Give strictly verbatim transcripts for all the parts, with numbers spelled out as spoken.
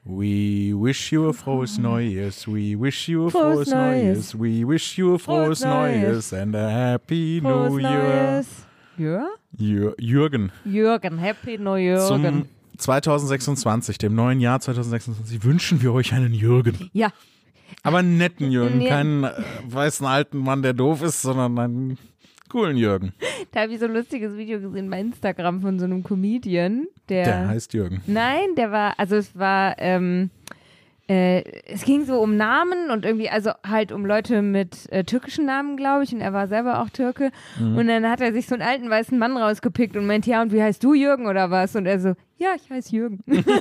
We wish you a frohes Neues, we wish you a Frohes frohes Neues, we wish you a frohes Frohes Neues. Neues and a happy Frohes New Year. Neues. Ja? Jür- Jürgen, Jürgen, Happy New Jürgen. zum zwanzig sechsundzwanzig, dem neuen Jahr zwanzig sechsundzwanzig, wünschen wir euch einen Jürgen. Ja. Aber einen netten Jürgen, Ja. keinen äh, weißen alten Mann, der doof ist, sondern einen coolen Jürgen. Da habe ich so ein lustiges Video gesehen bei Instagram von so einem Comedian, der... Der heißt Jürgen. Nein, der war, also es war, ähm, äh, es ging so um Namen und irgendwie, also halt um Leute mit äh, türkischen Namen, glaube ich, und er war selber auch Türke. Mhm. Und dann hat er sich so einen alten weißen Mann rausgepickt und meint, ja, und wie heißt du, Jürgen, oder was? Und er so, ja, ich heiße Jürgen.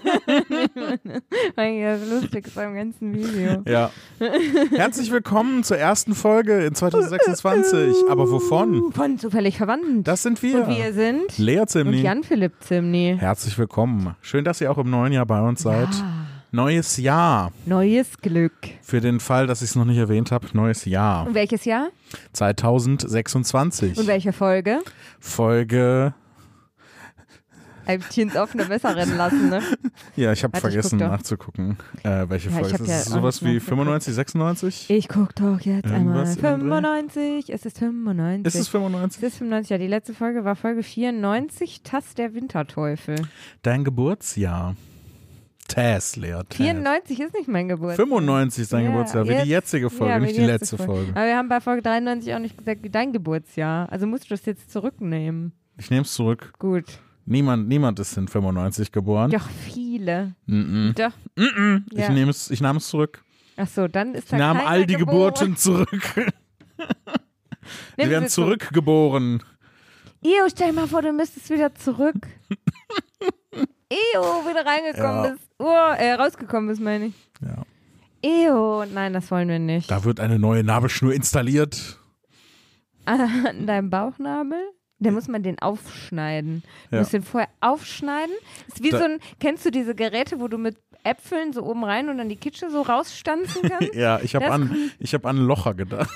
War ja so lustig beim ganzen Video. Ja. Herzlich willkommen zur ersten Folge in zwanzig sechsundzwanzig. Aber wovon? Von zufällig Verwandten. Das sind wir. Und wir sind Lea und Zimni. Jan-Philipp Zimni. Herzlich willkommen. Schön, dass ihr auch im neuen Jahr bei uns seid. Ja. Neues Jahr. Neues Glück. Für den Fall, dass ich es noch nicht erwähnt habe, neues Jahr. Und welches Jahr? zwanzig sechsundzwanzig. Und welche Folge? Folge. Ein bisschen ins offene Messer rennen lassen, ne? Ja, ich habe Warte, ich vergessen guck doch. nachzugucken, äh, welche Ja, ich Folge hab es ist. ja Ist es auch sowas nicht wie nachgeguckt. fünfundneunzig, sechsundneunzig? Ich guck doch jetzt einmal. Irgendwas in dem Dreh? fünfundneunzig, es ist fünfundneunzig. Ist es fünfundneunzig? Es ist fünfundneunzig, ja. Die letzte Folge war Folge vierundneunzig, Tass der Winterteufel. Dein Geburtsjahr. Tess, Lea. Tess. vierundneunzig ist nicht mein Geburtstag. fünfundneunzig ist dein Ja, Geburtsjahr, wie jetzt- die jetzige Folge, ja, wie nicht die die letzte letzte Folge. Aber wir haben bei Folge dreiundneunzig auch nicht gesagt, wie dein Geburtsjahr. Also musst du das jetzt zurücknehmen. Ich nehme es zurück. Gut. Niemand, niemand ist in fünfundneunzig geboren. Doch viele. Mm-mm. Doch. Mm-mm. Ich, Ja. nehme es, ich nahm es zurück. Ach so, dann ist Ich da nahm keiner all die geboren. Geburten zurück. Nimm Sie werden sie zurück. zurückgeboren. Ew, stell mal vor, du müsstest wieder zurück. Ew, wieder reingekommen Ja. bist. Oh, äh, rausgekommen bist, meine ich. Ja. Ew, nein, das wollen wir nicht. Da wird eine neue Nabelschnur installiert. An deinem Bauchnabel? Da muss man den aufschneiden. Du Ja. musst den vorher aufschneiden. Ist wie Da- so ein, kennst du diese Geräte, wo du mit Äpfeln so oben rein und dann die Kitsche so rausstanzen kannst? Ja, ich habe Das an, ich hab an Locher gedacht.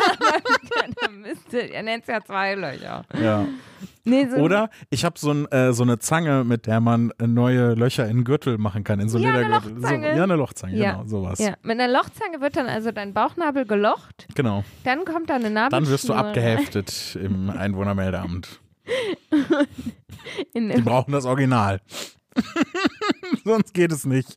Da müsste, er nennt es ja zwei Löcher. Ja. Nee, so Oder ich habe so, ein, äh, so eine Zange, mit der man äh, neue Löcher in Gürtel machen kann, in so Ja, eine Ledergürtel. So, Lochzange. ja, eine Lochzange, Ja. genau, sowas. Ja, mit einer Lochzange wird dann also dein Bauchnabel gelocht. Genau. Dann kommt da eine Nabelschnur. Dann wirst du rein. abgeheftet im Einwohnermeldeamt. In, Die brauchen das Original. Sonst geht es nicht.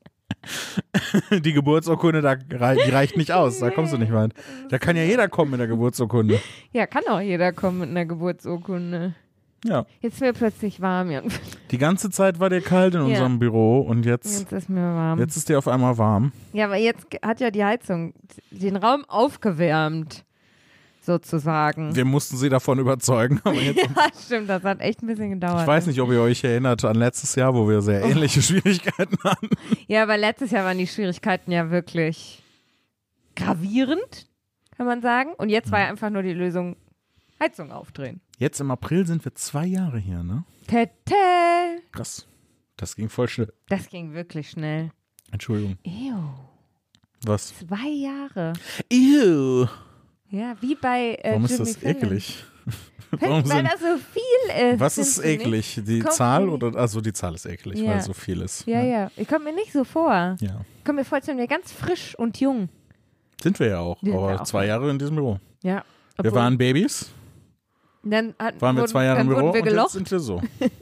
Die Geburtsurkunde, da rei die reicht nicht aus, da kommst du nicht weit. Da kann ja jeder kommen mit der Geburtsurkunde. ja, kann auch jeder kommen mit einer Geburtsurkunde. Ja. Jetzt wird plötzlich warm. Jan. Die ganze Zeit war dir kalt in Ja. unserem Büro und jetzt, Jetzt ist mir warm. jetzt ist dir auf einmal warm. Ja, aber jetzt hat ja die Heizung den Raum aufgewärmt. Sozusagen. Wir mussten sie davon überzeugen. Aber jetzt, Ja, stimmt, das hat echt ein bisschen gedauert. ich weiß nicht, ob ihr euch erinnert an letztes Jahr, wo wir sehr ähnliche Schwierigkeiten hatten. Ja, aber letztes Jahr waren die Schwierigkeiten ja wirklich gravierend, kann man sagen. Und jetzt war ja einfach nur die Lösung, Heizung aufdrehen. Jetzt im April sind wir zwei Jahre hier, ne? Tete. Krass. Das ging voll schnell. Das ging wirklich schnell. Entschuldigung. Ew. Was? Zwei Jahre. Ew. Ja, wie bei äh, Warum ist Jimmy das Fallon. eklig? Weil, Warum weil sind, das so viel ist. was ist findest du nicht? eklig? Die Kommt Zahl mir oder? Also die Zahl ist eklig, Ja. weil so viel ist. Ja, ne? ja. Ich komme mir nicht so vor. Ja. Ich komme mir vor, als wären wir ganz frisch und jung. Sind wir ja auch. Sind wir aber auch. zwei Jahre in diesem Büro. Ja. Wir Obwohl- waren Babys, Dann hatten, waren wir wurden, zwei Jahre im dann Büro wurden wir und jetzt gelocht, sind wir so.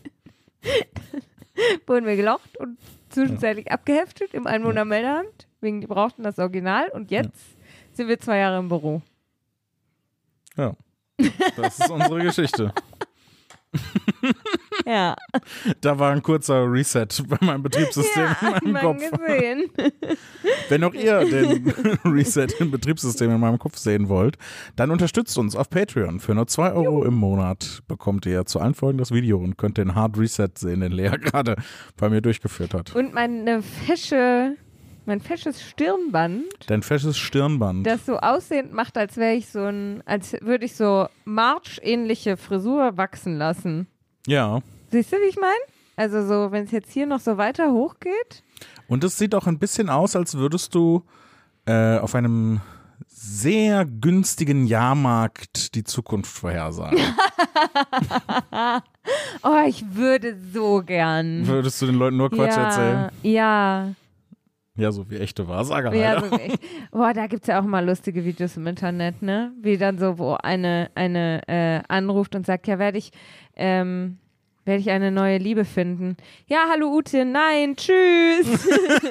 wurden wir gelocht und zwischenzeitlich abgeheftet im Einwohnermeldeamt. Wegen, die brauchten das Original und jetzt sind wir zwei Jahre im Büro. Ja. Das ist unsere Geschichte. Ja, Da war ein kurzer Reset bei meinem Betriebssystem ja in hat meinem man Kopf. gesehen. Wenn auch ihr den Reset im Betriebssystem in meinem Kopf sehen wollt, dann unterstützt uns auf Patreon. Für nur zwei Euro im Monat bekommt ihr zu allen Folgen das Video und könnt den Hard Reset sehen, den Lea gerade bei mir durchgeführt hat. Und meine fesche, mein fesches Stirnband, Dein fesches Stirnband. das so aussehend macht, als wäre ich so ein, als würde ich so March-ähnliche Frisur wachsen lassen. Ja. Siehst du, wie ich meine? Also so, wenn es jetzt hier noch so weiter hochgeht. Und es sieht auch ein bisschen aus, als würdest du äh, auf einem sehr günstigen Jahrmarkt die Zukunft vorhersagen. Oh, ich würde so gern. Würdest du den Leuten nur Quatsch ja, erzählen? Ja. Ja, so wie echte Wahrsager. Ja, halt. so echt. Boah, da gibt es ja auch mal lustige Videos im Internet, ne? Wie dann so, wo eine, eine äh, anruft und sagt, ja, werde ich, ähm, werde ich eine neue Liebe finden. Ja, hallo Ute, nein, tschüss.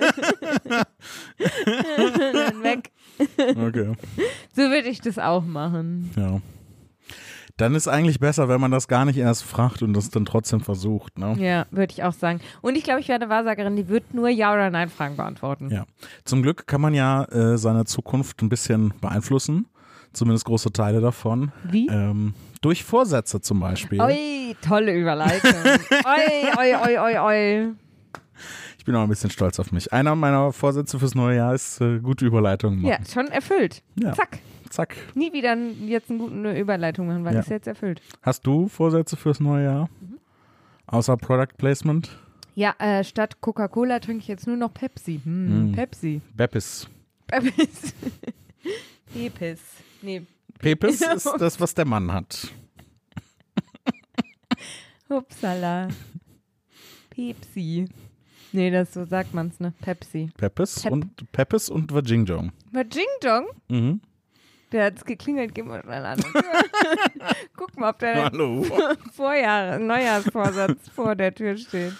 Dann weg. Okay. So würde ich das auch machen. Ja. Dann ist eigentlich besser, wenn man das gar nicht erst fragt und das dann trotzdem versucht. Ne? Ja, würde ich auch sagen. Und ich glaube, ich werde Wahrsagerin, die wird nur Ja- oder Nein-Fragen beantworten. Ja. Zum Glück kann man ja äh, seine Zukunft ein bisschen beeinflussen. Zumindest große Teile davon. Wie? Ähm, durch Vorsätze zum Beispiel. Oi, tolle Überleitung. oi, oi, oi, oi, oi. Ich bin auch ein bisschen stolz auf mich. Einer meiner Vorsätze fürs neue Jahr ist äh, gute Überleitungen machen. Ja, schon erfüllt. Ja. Zack. Zack. Nie wieder n- jetzt eine gute Überleitung machen, weil Ja. das ist jetzt erfüllt. Hast du Vorsätze fürs neue Jahr? Mhm. Außer Product Placement? Ja, äh, statt Coca-Cola trinke ich jetzt nur noch Pepsi. Hm, Mm. Pepsi. Beppis. Pepis. Pepis. Nee, Pepis ist das, was der Mann hat. Upsala. Pepsi. Nee, das so sagt man's, ne? Pepsi. Pepis Pep. und Pepis und Vajingjong. War Jing Jong? Mhm. Der hat's geklingelt, geh mal schnell an. Guck mal, ob der Hallo. Vorjahr, Neujahrsvorsatz vor der Tür steht.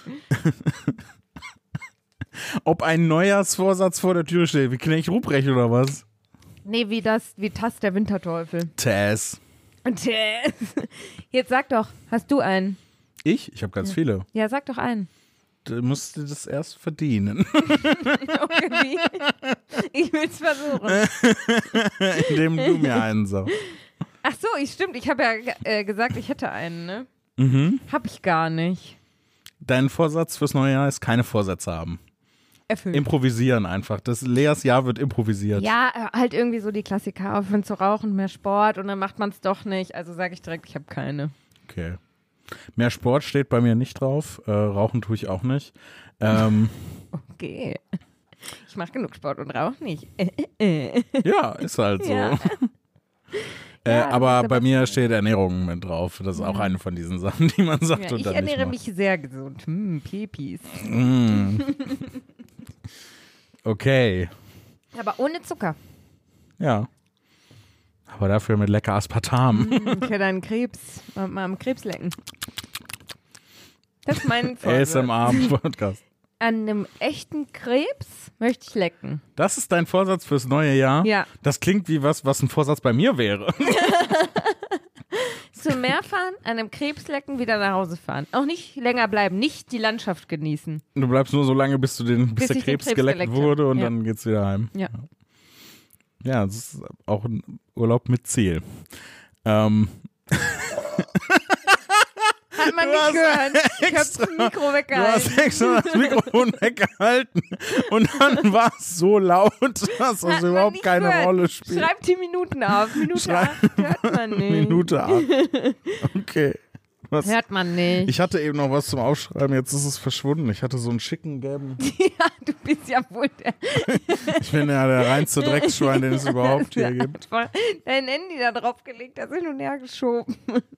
Ob ein Neujahrsvorsatz vor der Tür steht, wie Knecht Ruprecht oder was? Nee, wie das, wie Tass der Winterteufel. Tess. Und der- Jetzt sag doch, hast du einen? Ich? Ich habe ganz viele. Ja, sag doch einen. Du musst dir das erst verdienen. Okay, wie? Ich will's versuchen. Indem du mir einen sagst. Ach so, ich stimmt. Ich habe ja äh, gesagt, ich hätte einen, ne? Mhm. Hab ich gar nicht. Dein Vorsatz fürs neue Jahr ist keine Vorsätze haben. Erfüllt. Improvisieren einfach. Das Leas Jahr wird improvisiert. Ja, äh, halt irgendwie so die Klassiker. Aufhören zu rauchen, mehr Sport und dann macht man es doch nicht. Also sage ich direkt, ich habe keine. Okay. Mehr Sport steht bei mir nicht drauf. Äh, Rauchen tue ich auch nicht. Ähm, Okay. Ich mache genug Sport und rauche nicht. Äh, äh, äh. ja, ist halt so. Ja. Äh, Ja, das aber ist aber bei mir schön. steht Ernährung mit drauf. Das ist auch eine von diesen Sachen, die man sagt Ja, und ich dann ernähre nicht mich sehr gesund. Hm, Pepis. macht. Mm. Okay. Aber ohne Zucker. Ja. Aber dafür mit lecker Aspartam. Hm, für deinen Krebs. Mal, mal am Krebs lecken. Das ist mein A Vorsatz. S M R-Podcast. An einem echten Krebs möchte ich lecken. Das ist dein Vorsatz fürs neue Jahr? Ja. Das klingt wie was, was ein Vorsatz bei mir wäre. Zum Meer fahren, an einem Krebs lecken, wieder nach Hause fahren. Auch nicht länger bleiben, nicht die Landschaft genießen. Du bleibst nur so lange, bis du den, bis, Bis der ich den Krebs, Krebs geleckt geleckt wurde hab. und Ja. dann geht's wieder heim. Ja. Ja, das ist auch ein Urlaub mit Ziel. Ähm, Hat man Du nicht hast gehört. Ich hab extra- das Mikro du hast weggehalten. extra das Mikrofon weggehalten und dann war es so laut, dass das Hat man überhaupt nicht keine gehört. Rolle spielt. Schreibt die Minuten auf. Minute Schreib- acht hört man nicht. Minute ab. Okay. Was? Hört man nicht. Ich hatte eben noch was zum Aufschreiben, jetzt ist es verschwunden. Ich hatte so einen schicken gelben. Ja, du bist ja wohl der. Ich bin ja der reinste Drecksschwein, den es überhaupt hier gibt. Dein Handy da drauf gelegt, das hin und her geschoben.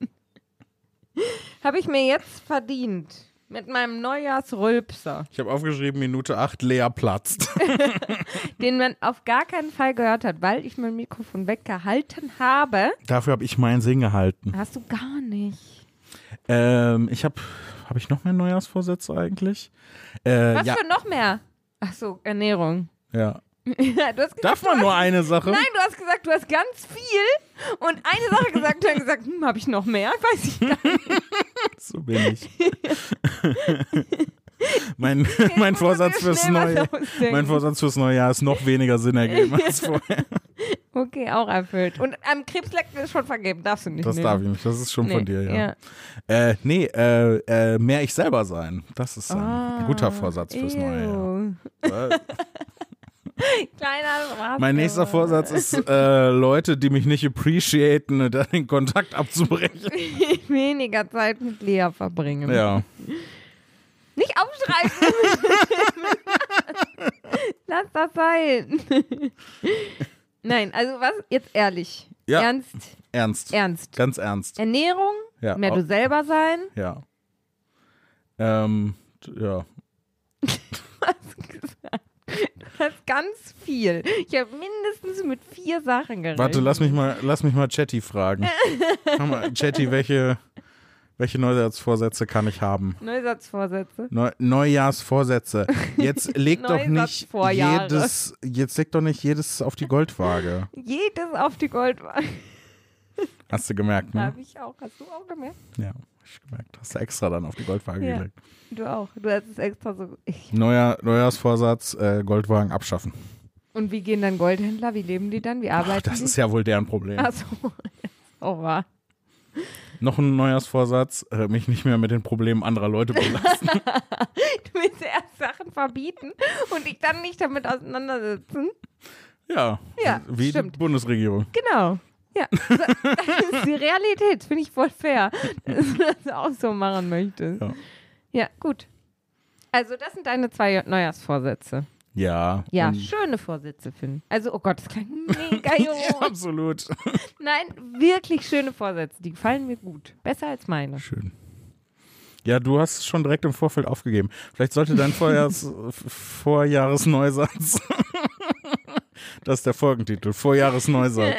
Habe ich mir jetzt verdient. Mit meinem Neujahrsrülpser, Ich habe aufgeschrieben, Minute acht, Lea platzt. den man auf gar keinen Fall gehört hat, weil ich mein Mikrofon weggehalten habe. Dafür habe ich meinen Sinn gehalten. Hast du gar nicht. Ähm, ich habe, habe ich noch mehr Neujahrsvorsätze eigentlich? Äh, Was ja, für noch mehr? Ach so, Ernährung. ja. Ja, du hast gesagt, Darf man du nur hast, eine Sache? Nein, du hast gesagt, du hast ganz viel und eine Sache gesagt und dann gesagt, hm, habe ich noch mehr? Weiß ich gar nicht. So bin ich. mein, mein, Vorsatz Schnell fürs was neue, ausdenken. mein Vorsatz fürs neue Jahr ist noch weniger Sinn ergeben als vorher. Okay, auch erfüllt. Und am Krebslecken ist schon vergeben, darfst du nicht Das nehmen. darf ich nicht, das ist schon Nee, von dir, ja. ja. Äh, nee, äh, äh, mehr ich selber sein. Das ist ein Ah, guter Vorsatz fürs neue Jahr. ew. Äh, Kleiner Spaß. Mein nächster Vorsatz ist, äh, Leute, die mich nicht appreciaten, dann den Kontakt abzubrechen. Weniger Zeit mit Lea verbringen. Ja. Nicht aufschreiben. Lass das sein. Nein, also was? Jetzt ehrlich. Ja. Ernst. Ernst. Ernst. Ganz ernst. Ernährung, Ja. mehr au- du selber sein. Ja. Ähm, t- ja. Du Das ist ganz viel. Ich habe mindestens mit vier Sachen gerechnet. Warte, lass mich mal, lass mich mal Chatty fragen. Sag mal, Chatty, welche, welche Neusatzvorsätze kann ich haben? Neusatzvorsätze? Neu, Neujahrsvorsätze. Jetzt leg doch nicht jedes, jetzt leg doch nicht jedes auf die Goldwaage. Jedes auf die Goldwaage. Hast du gemerkt, ne? Hab ich auch. Hast du auch gemerkt? Ja, hab ich gemerkt. Hast du extra dann auf die Goldwaage Ja. gelegt. Du auch. Du hast es extra so. Ich. Neuer, Neujahrsvorsatz, äh, Goldwagen abschaffen. Und wie gehen dann Goldhändler? Wie leben die dann? Wie arbeiten Ach, das die? ist ja wohl deren Problem. Achso. Oh, wahr. Noch ein Neujahrsvorsatz, äh, mich nicht mehr mit den Problemen anderer Leute belasten. Du willst erst Sachen verbieten und dich dann nicht damit auseinandersetzen. Ja, Ja, wie stimmt. die Bundesregierung. Genau. Ja, das ist die Realität. Finde ich voll fair, dass du das auch so machen möchtest. Ja. Ja, gut. Also das sind deine zwei Neujahrsvorsätze. Ja. Ja, und- schöne Vorsätze finden. Also, oh Gott, das klingt mega jung. ja, absolut. Nein, wirklich schöne Vorsätze. Die gefallen mir gut. Besser als meine. Schön. Ja, du hast es schon direkt im Vorfeld aufgegeben. Vielleicht sollte dein Vorjahrs Vorjahresneusatz. Das ist der Folgentitel. Vorjahresneusatz.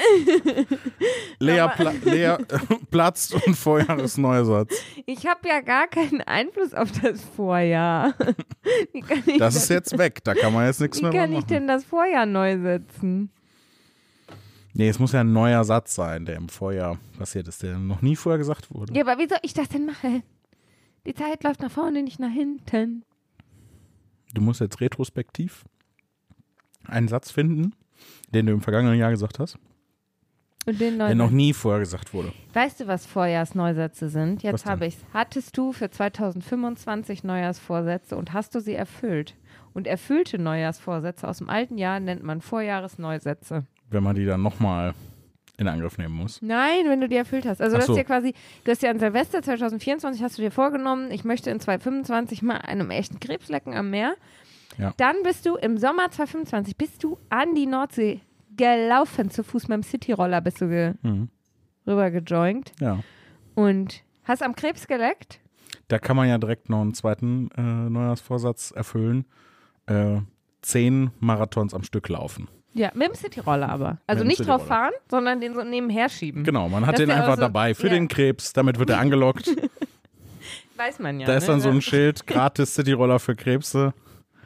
Lea, pla Lea äh, platzt und Vorjahresneusatz. Ich habe ja gar keinen Einfluss auf das Vorjahr. Wie kann ich Das ist jetzt weg. Da kann man jetzt nichts Wie mehr kann ich machen. denn das Vorjahr neu setzen? Nee, es muss ja ein neuer Satz sein, der im Vorjahr passiert ist, der noch nie vorher gesagt wurde. Ja, aber wie soll ich das denn machen? Die Zeit läuft nach vorne, nicht nach hinten. Du musst jetzt retrospektiv einen Satz finden, den du im vergangenen Jahr gesagt hast, Und den der neuen. noch nie vorher gesagt wurde. Weißt du, was Vorjahrsneusätze sind? Was Jetzt denn? habe ich's. Hattest du für zwanzig fünfundzwanzig Neujahrsvorsätze und hast du sie erfüllt? Und erfüllte Neujahrsvorsätze aus dem alten Jahr nennt man Vorjahresneusätze. Wenn man die dann nochmal in Angriff nehmen muss. Nein, wenn du die erfüllt hast. Also Ach du so. hast dir quasi, du hast dir an Silvester zwanzig vierundzwanzig hast du dir vorgenommen, ich möchte in zwanzig fünfundzwanzig mal einem echten Krebs lecken am Meer. Ja. Dann bist du im Sommer zwanzig fünfundzwanzig bist du an die Nordsee gelaufen, zu Fuß mit dem Cityroller bist du ge Mhm. rüber gejoint Ja. und hast am Krebs geleckt. Da kann man ja direkt noch einen zweiten äh, Neujahrsvorsatz erfüllen. Äh, zehn Marathons am Stück laufen. Ja, mit dem Cityroller aber. Also dem nicht drauf Cityroller. fahren, sondern den so nebenher schieben. Genau, man hat Das den wär einfach auch so- dabei für ja. den Krebs, damit wird er angelockt. Weiß man ja. Da ist ne? dann so ein Schild, gratis Cityroller für Krebse.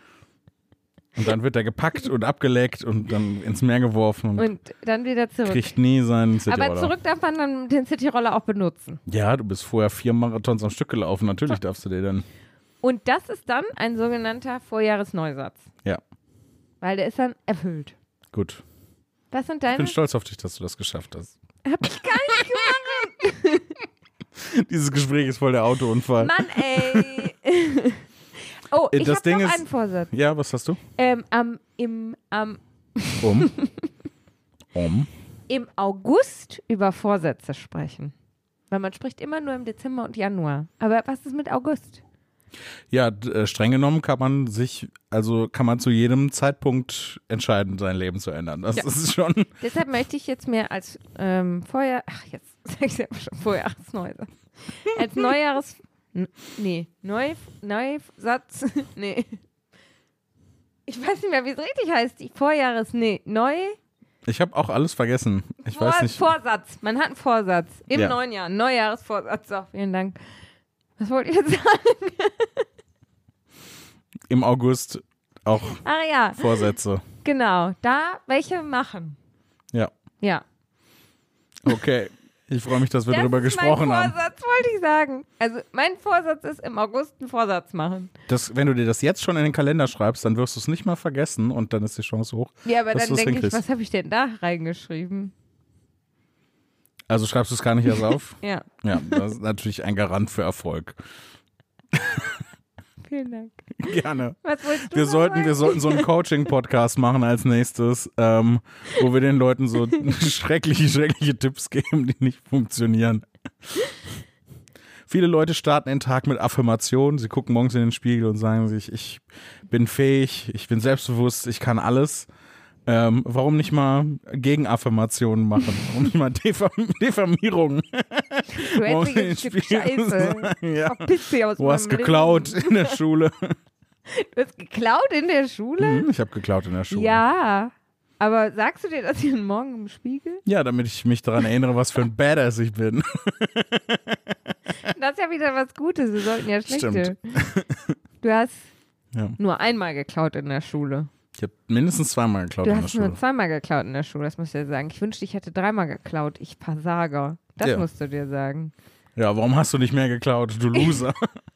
Und dann wird er gepackt und abgeleckt und dann ins Meer geworfen und, Und dann wieder zurück. kriegt nie seinen Cityroller. Aber zurück darf man dann den Cityroller auch benutzen. Ja, du bist vorher vier Marathons am Stück gelaufen. Natürlich darfst du dir dann. Und das ist dann ein sogenannter Vorjahresneusatz. Ja, Weil der ist dann erfüllt. gut. Was sind Ich deine? bin stolz auf dich, dass du das geschafft hast. Hab ich gar nicht gemacht. Dieses Gespräch ist voll der Autounfall. Mann, ey. Oh, Äh, ich das habe Ding noch ist- einen Vorsatz. Ja, was hast du? Ähm, am, im, am, Um. Um. Im August über Vorsätze sprechen. Weil man spricht immer nur im Dezember und Januar. Aber was ist mit August? Ja, d- äh, streng genommen kann man sich, also kann man zu jedem Zeitpunkt entscheiden, sein Leben zu ändern. Das Ja. ist schon. Deshalb möchte ich jetzt mir als ähm, Vorjahr, ach jetzt sag ich ja schon Vorjahresneusatz. Als Neujahres, n- nee, Neu, Neusatz, nee. Ich weiß nicht mehr, wie es richtig heißt. Die Vorjahres, nee, Neu, Ich habe auch alles vergessen. Ich Vor, weiß nicht. Vorsatz. Man hat einen Vorsatz. Im Ja. neuen Jahr. Neujahresvorsatz. So, vielen Dank. Was wollte ich jetzt sagen? Im August auch Ach ja, Vorsätze. genau. Da welche machen. Ja. Ja. Okay. Ich freue mich, dass wir Das darüber ist gesprochen mein haben. Vorsatz, wollte ich sagen. Also mein Vorsatz ist, im August einen Vorsatz machen. Das, wenn du dir das jetzt schon in den Kalender schreibst, dann wirst du es nicht mal vergessen und dann ist die Chance hoch. Ja, aber dass dann du es denke ich, hinkriegst. was habe ich denn da reingeschrieben? Also schreibst du es gar nicht erst auf? Ja, Ja, das ist natürlich ein Garant für Erfolg. vielen Dank. Gerne. Was wolltest du Wir noch sollten, sagen? wir sollten so einen Coaching-Podcast machen als nächstes, ähm, wo wir den Leuten so schreckliche, schreckliche Tipps geben, die nicht funktionieren. Viele Leute starten den Tag mit Affirmationen. Sie gucken morgens in den Spiegel und sagen sich, ich bin fähig, ich bin selbstbewusst, ich kann alles. Ähm, warum nicht mal Gegenaffirmationen machen? Warum nicht mal Diffam Diffamierungen? Du Warum hässliches in den Stück Spiegel Scheiße. sagen, ja. Verpiss dich aus Du hast meinem geklaut Leben. in der Schule. Du hast geklaut in der Schule? Hm, ich habe geklaut in der Schule. Ja. Aber sagst du dir das jeden Morgen im Spiegel? Ja, damit ich mich daran erinnere, was für ein Badass ich bin. Das ist ja wieder was Gutes. Wir sollten ja schlechte. Stimmt. Du hast Ja. nur einmal geklaut in der Schule. Ich habe mindestens zweimal geklaut Du in der hast Schule. nur zweimal geklaut in der Schule, das muss ich dir sagen. Ich wünschte, ich hätte dreimal geklaut. Ich Versager. Das Ja. musst du dir sagen. Ja, warum hast du nicht mehr geklaut, du Loser?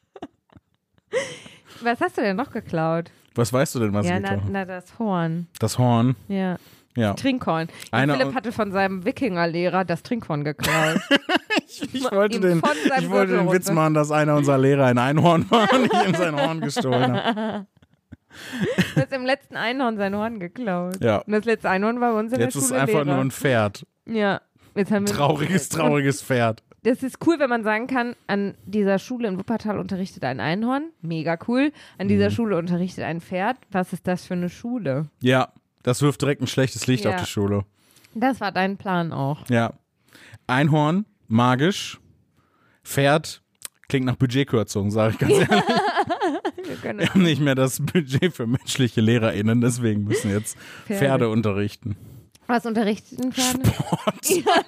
Was hast du denn noch geklaut? Was weißt du denn, was ja, ich na, geklaut habe? na, das Horn. Das Horn. Ja. Ja. Trinkhorn. Ja, Einer Philipp und- hatte von seinem Wikingerlehrer das Trinkhorn geklaut. Ich, ich wollte, Ihm den, von seinem ich wollte Gürtel den Witz runter. machen, dass einer unserer Lehrer ein Einhorn war und ich ihm sein Horn gestohlen habe. Du hast im letzten Einhorn sein Horn geklaut. Ja. Und das letzte Einhorn war bei uns in Jetzt der ist es Schule einfach Lehrer. nur ein Pferd. Ja. Jetzt haben wir Trauriges, trauriges Pferd. Das ist cool, wenn man sagen kann, an dieser Schule in Wuppertal unterrichtet ein Einhorn. Mega cool. An dieser Mhm. Schule unterrichtet ein Pferd. Was ist das für eine Schule? Ja, das wirft direkt ein schlechtes Licht Ja. auf die Schule. Das war dein Plan auch. Ja. Einhorn, magisch. Pferd, klingt nach Budgetkürzung, sage ich ganz ehrlich. Wir können Wir haben nicht mehr das Budget für menschliche LehrerInnen, deswegen müssen jetzt Pferde. Pferde unterrichten. Was unterrichten Pferde? Sport.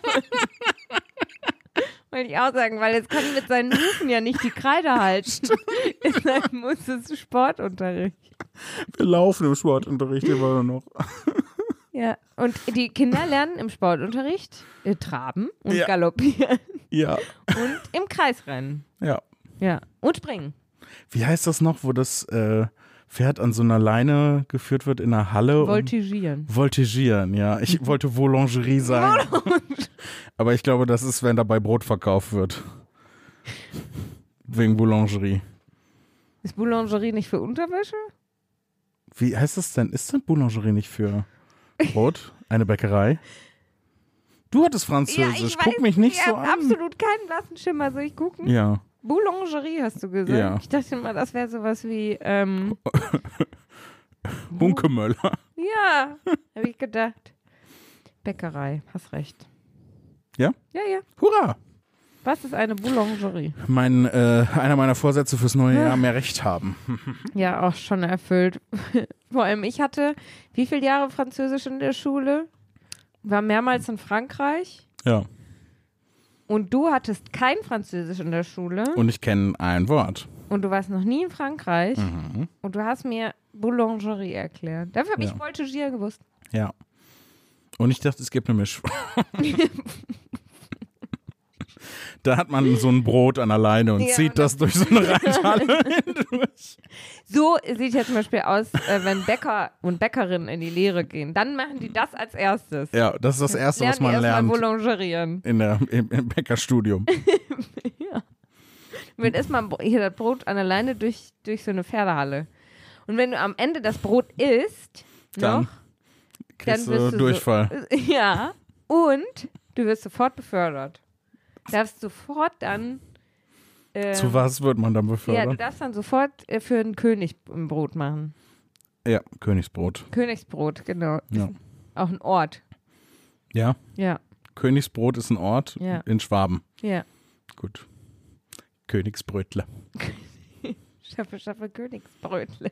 Wollte ich auch sagen, weil jetzt kann mit seinen Hufen ja nicht die Kreide halten. Deshalb muss es Sportunterricht. Wir laufen im Sportunterricht immer noch. Ja, und die Kinder lernen im Sportunterricht äh, traben und Ja. galoppieren Ja, und im Kreis rennen. ja. Ja, und springen. Wie heißt das noch, wo das äh, Pferd an so einer Leine geführt wird in einer Halle? und- Voltigieren. Voltigieren, ja. Ich wollte Boulangerie sagen. Aber ich glaube, das ist, wenn dabei Brot verkauft wird. Wegen Boulangerie. Ist Boulangerie nicht für Unterwäsche? Wie heißt das denn? Ist denn Boulangerie nicht für Brot? Eine Bäckerei? Du hattest Französisch. Guck mich nicht ich so hab an. absolut keinen blassen Schimmer. Soll ich gucken? Ja. Boulangerie hast du gesagt. Ja. Ich dachte mal, das wäre sowas wie ähm, Hunkemöller. Ja, habe ich gedacht. Bäckerei, hast recht. Ja? Ja, ja. Hurra! Was ist eine Boulangerie? Mein, äh, einer meiner Vorsätze fürs neue Jahr, mehr Recht haben. Ja, auch schon erfüllt. Vor allem, ich hatte wie viele Jahre Französisch in der Schule? War mehrmals in Frankreich. Ja. Und du hattest kein Französisch in der Schule. Und ich kenne ein Wort. Und du warst noch nie in Frankreich. Mhm. Und du hast mir Boulangerie erklärt. Dafür habe Ja. ich Voltigier gewusst. Ja. Und ich dachte, es gibt eine Mischform. Da hat man so ein Brot an der Leine und Ja, zieht und das durch so eine Reithalle durch. So sieht jetzt zum Beispiel aus, äh, wenn Bäcker und Bäckerinnen in die Lehre gehen. Dann machen die das als erstes. Ja, das ist das Erste, was man Lernen die lernt erstmal Boulangerieren. in der, im, im Bäckerstudium. Wird erstmal hier das Brot an der Leine durch, durch so eine Pferdehalle. Und wenn du am Ende das Brot isst, Dann noch, kriegst dann wirst du du Durchfall. So, ja, und du wirst sofort befördert. Darfst sofort dann ähm, Zu was wird man dann Ja, du befördert? darfst dann sofort äh, für ein Königsbrot machen. Ja, Königsbrot. Königsbrot, genau. Ja. Ist auch ein Ort. Ja, Ja, Königsbrot ist ein Ort Ja. in Schwaben. ja. Gut. Königsbrötle. Schaffe, schaffe Königsbrötle.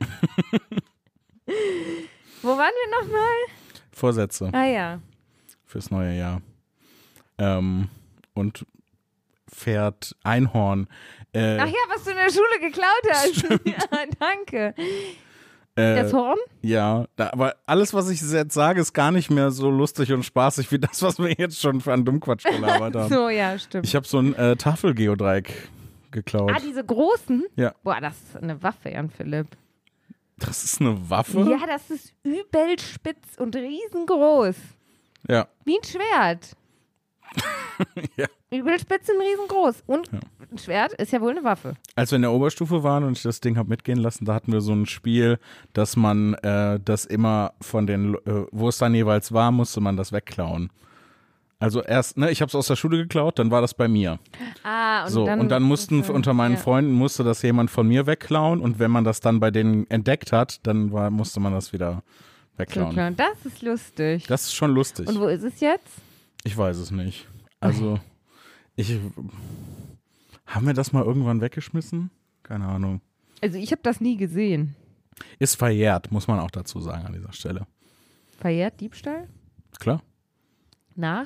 Wo waren wir nochmal? Vorsätze Ah ja. fürs neue Jahr. Ähm, und Pferd, Einhorn. Äh, Ach ja, was du in der Schule geklaut hast. Ja, danke. äh, Das Horn? Ja, da, aber alles, was ich jetzt sage, ist gar nicht mehr so lustig und spaßig wie das, was wir jetzt schon für einen Dummquatsch gelabert haben. So, ja, stimmt. Ich habe so ein äh, Tafelgeodreieck geklaut. Ah, diese großen? Ja. Boah, das ist eine Waffe, Jan Philipp. Das ist eine Waffe? Ja, das ist übel spitz und riesengroß. Ja. Wie ein Schwert. Ja. Übel spitz und riesengroß. Und Ja. ein Schwert ist ja wohl eine Waffe. Als wir in der Oberstufe waren und ich das Ding habe mitgehen lassen, da hatten wir so ein Spiel, dass man äh, das immer von den, äh, wo es dann jeweils war, musste man das wegklauen. Also erst, ne, ich habe es aus der Schule geklaut, dann war das bei mir. Ah, und So, dann. und dann mussten musste- unter meinen ja. Freunden musste das jemand von mir wegklauen und wenn man das dann bei denen entdeckt hat, dann war, musste man das wieder So wegklauen. klar. Das ist lustig. Das ist schon lustig. Und wo ist es jetzt? Ich weiß es nicht. Also, ich. Haben wir das mal irgendwann weggeschmissen? Keine Ahnung. Also ich habe das nie gesehen. Ist verjährt, muss man auch dazu sagen an dieser Stelle. Verjährt Diebstahl? Klar. Nach?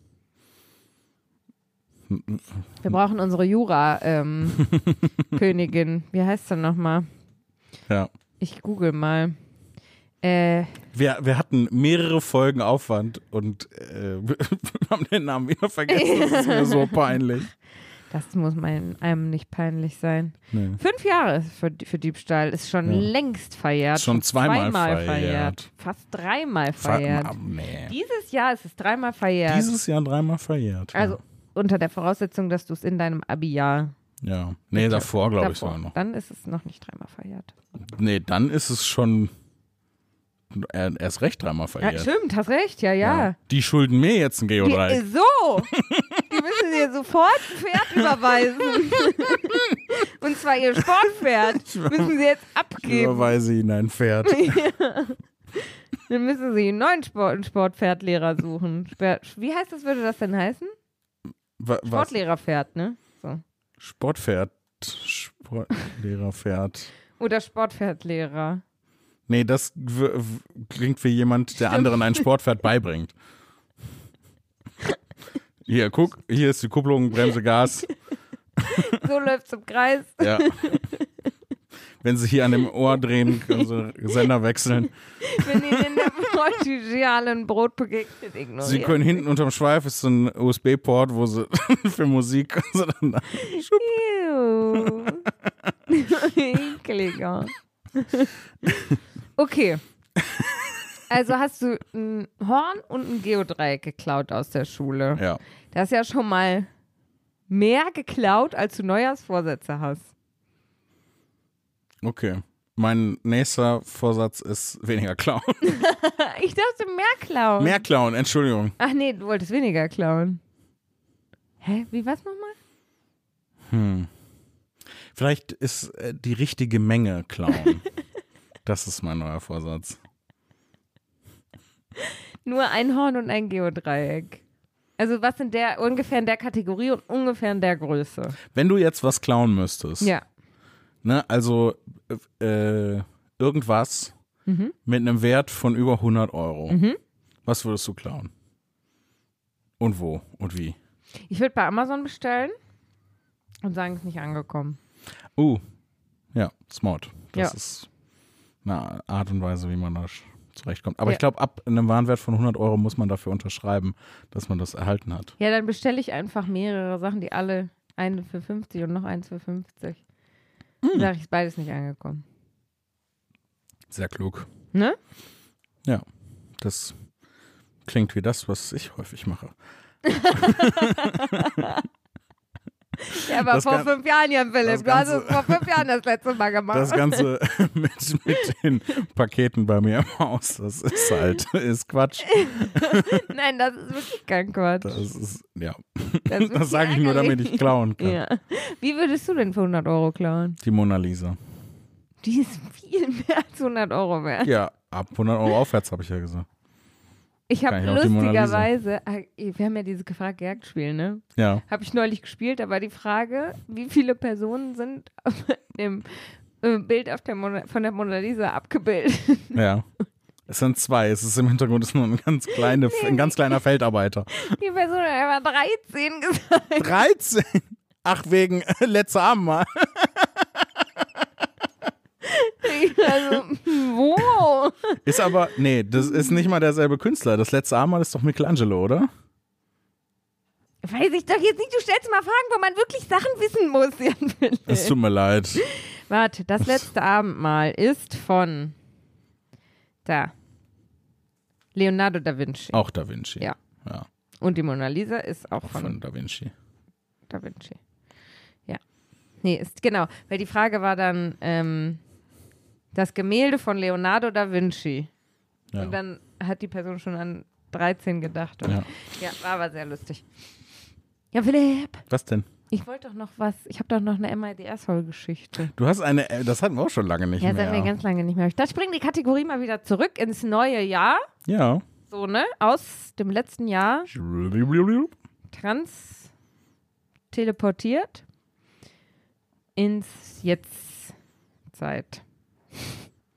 Wir brauchen unsere Jura-Königin. Ähm, Wie heißt sie nochmal? Ja. Ich google mal. Äh, wir, wir hatten mehrere Folgen Aufwand und äh, wir haben den Namen wieder vergessen. Das ist mir so peinlich. Das muss mein, einem nicht peinlich sein. Nee. Fünf Jahre für, für Diebstahl ist schon ja. längst verjährt. Schon zweimal, zweimal verjährt. verjährt. Fast dreimal verjährt. Ver nee. Dieses Jahr ist es dreimal verjährt. Dieses Jahr dreimal verjährt. Also ja. unter der Voraussetzung, dass du es in deinem Abi-Jahr. Ja. Nee, davor glaube ich sogar noch. Dann ist es noch nicht dreimal verjährt. Nee, dann ist es schon erst recht dreimal verjährt. Ja, stimmt, hast recht, ja, ja. ja. Die schulden mir jetzt ein Geodreieck. Die, so! Die müssen dir sofort ein Pferd überweisen. Und zwar ihr Sportpferd. Müssen sie jetzt abgeben. Ich überweise ihnen ein Pferd. Ja. Dann müssen sie einen neuen Sport, einen Sportpferdlehrer suchen. Wie heißt das, würde das denn heißen? Was? Sportlehrerpferd, ne? So. Sportpferd. Sportlehrerpferd. Oder Sportpferdlehrer. Nee, das klingt wie jemand, der anderen ein Sportpferd beibringt. Hier, guck, hier ist die Kupplung, Bremse, Gas. So läuft's im Kreis. Ja. Wenn Sie hier an dem Ohr drehen, können Sie Sender wechseln. Wenn Ihnen in der Portugiale ein Brot begegnet, ignorieren. Sie können hinten unterm Schweif ist so ein U S B-Port, wo Sie für Musik so dann da Ekliger. Okay. Also hast du ein Horn und ein Geodreieck geklaut aus der Schule. Ja. Das ist ja schon mal mehr geklaut, als du Neujahrsvorsätze hast. Okay. Mein nächster Vorsatz ist weniger klauen. Ich dachte mehr klauen. Mehr klauen, Entschuldigung. Ach nee, du wolltest weniger klauen. Hä? Wie was nochmal? Hm. Vielleicht ist äh, die richtige Menge klauen. Das ist mein neuer Vorsatz. Nur ein Horn und ein Geodreieck. Also was in der, ungefähr in der Kategorie und ungefähr in der Größe. Wenn du jetzt was klauen müsstest. Ja. Ne, also äh, irgendwas mhm. mit einem Wert von über hundert Euro. Mhm. Was würdest du klauen? Und wo und wie? Ich würde bei Amazon bestellen und sagen, es ist nicht angekommen. Uh, ja, smart. Das ja. ist eine Art und Weise, wie man da zurechtkommt. Aber ja. ich glaube, ab einem Warenwert von hundert Euro muss man dafür unterschreiben, dass man das erhalten hat. Ja, dann bestelle ich einfach mehrere Sachen, die alle eine für fünfzig und noch eins für fünfzig. Hm. Sag ich, ist beides nicht angekommen. Sehr klug. Ne? Ja, das klingt wie das, was ich häufig mache. Ja, aber das vor fünf Jahren, Jan Philipp. Du hast es vor fünf Jahren das letzte Mal gemacht. Das Ganze mit, mit den Paketen bei mir im Haus, das ist halt, ist Quatsch. Nein, das ist wirklich kein Quatsch. Das ist, ja. Das, das sage ich nur, damit ich klauen kann. Ja. Wie würdest du denn für hundert Euro klauen? Die Mona Lisa. Die ist viel mehr als hundert Euro wert. Ja, ab hundert Euro aufwärts, habe ich ja gesagt. Ich habe lustigerweise, wir haben ja dieses Gefragt-Gejagt-Spiel, ne? Ja. Habe ich neulich gespielt, da war die Frage, wie viele Personen sind im Bild auf der Mona, von der Mona Lisa abgebildet? Ja. Es sind zwei, es ist im Hintergrund ist nur ein ganz, kleine, nee, ein ganz kleiner Feldarbeiter. Die Person hat einfach dreizehn gesagt. dreizehn? Ach, wegen äh, letzter Abend mal. Also, wo? Ist aber, nee, das ist nicht mal derselbe Künstler. Das letzte Abendmahl ist doch Michelangelo, oder? Weiß ich doch jetzt nicht. Du stellst mal Fragen, wo man wirklich Sachen wissen muss. Jan. Es tut mir leid. Warte, das letzte Abendmahl ist von da. Leonardo da Vinci. Auch da Vinci. Ja. ja. Und die Mona Lisa ist auch, auch von, von da Vinci. Da Vinci. Ja. Nee, ist genau. Weil die Frage war dann, ähm, das Gemälde von Leonardo da Vinci. Ja. Und dann hat die Person schon an dreizehn gedacht. Und ja. ja, war aber sehr lustig. Ja, Philipp. Was denn? Ich wollte doch noch was, ich habe doch noch eine M I D S-Geschichte. Du hast eine, das hatten wir auch schon lange nicht ja, mehr. Ja, das hatten wir ganz lange nicht mehr. Das bringt die Kategorie mal wieder zurück ins neue Jahr. Ja. So, ne? Aus dem letzten Jahr. Trans teleportiert ins Jetzt-Zeit.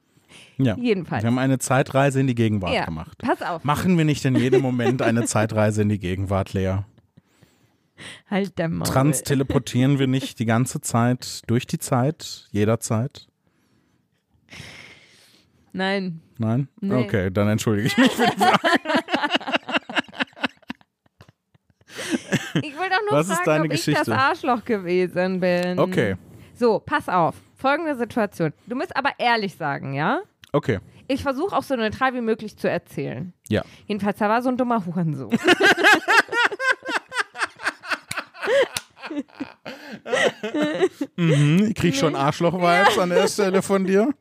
Ja. Jedenfalls. Wir haben eine Zeitreise in die Gegenwart ja, gemacht. Pass auf. Machen wir nicht in jedem Moment eine Zeitreise in die Gegenwart, Lea? Halt der Maul. Transteleportieren wir nicht die ganze Zeit durch die Zeit, jederzeit? Nein. Nein? Nee. Okay, dann entschuldige ich mich für die Frage. Ich will doch nur Was ist fragen, deine ob Geschichte? ich das Arschloch gewesen bin. Okay, So, pass auf. Folgende Situation. Du musst aber ehrlich sagen, ja? okay. Ich versuche auch so neutral wie möglich zu erzählen. Ja. Jedenfalls, da war so ein dummer Hurensohn. Mhm, ich krieg schon Arschloch-Vibes an der Stelle von dir.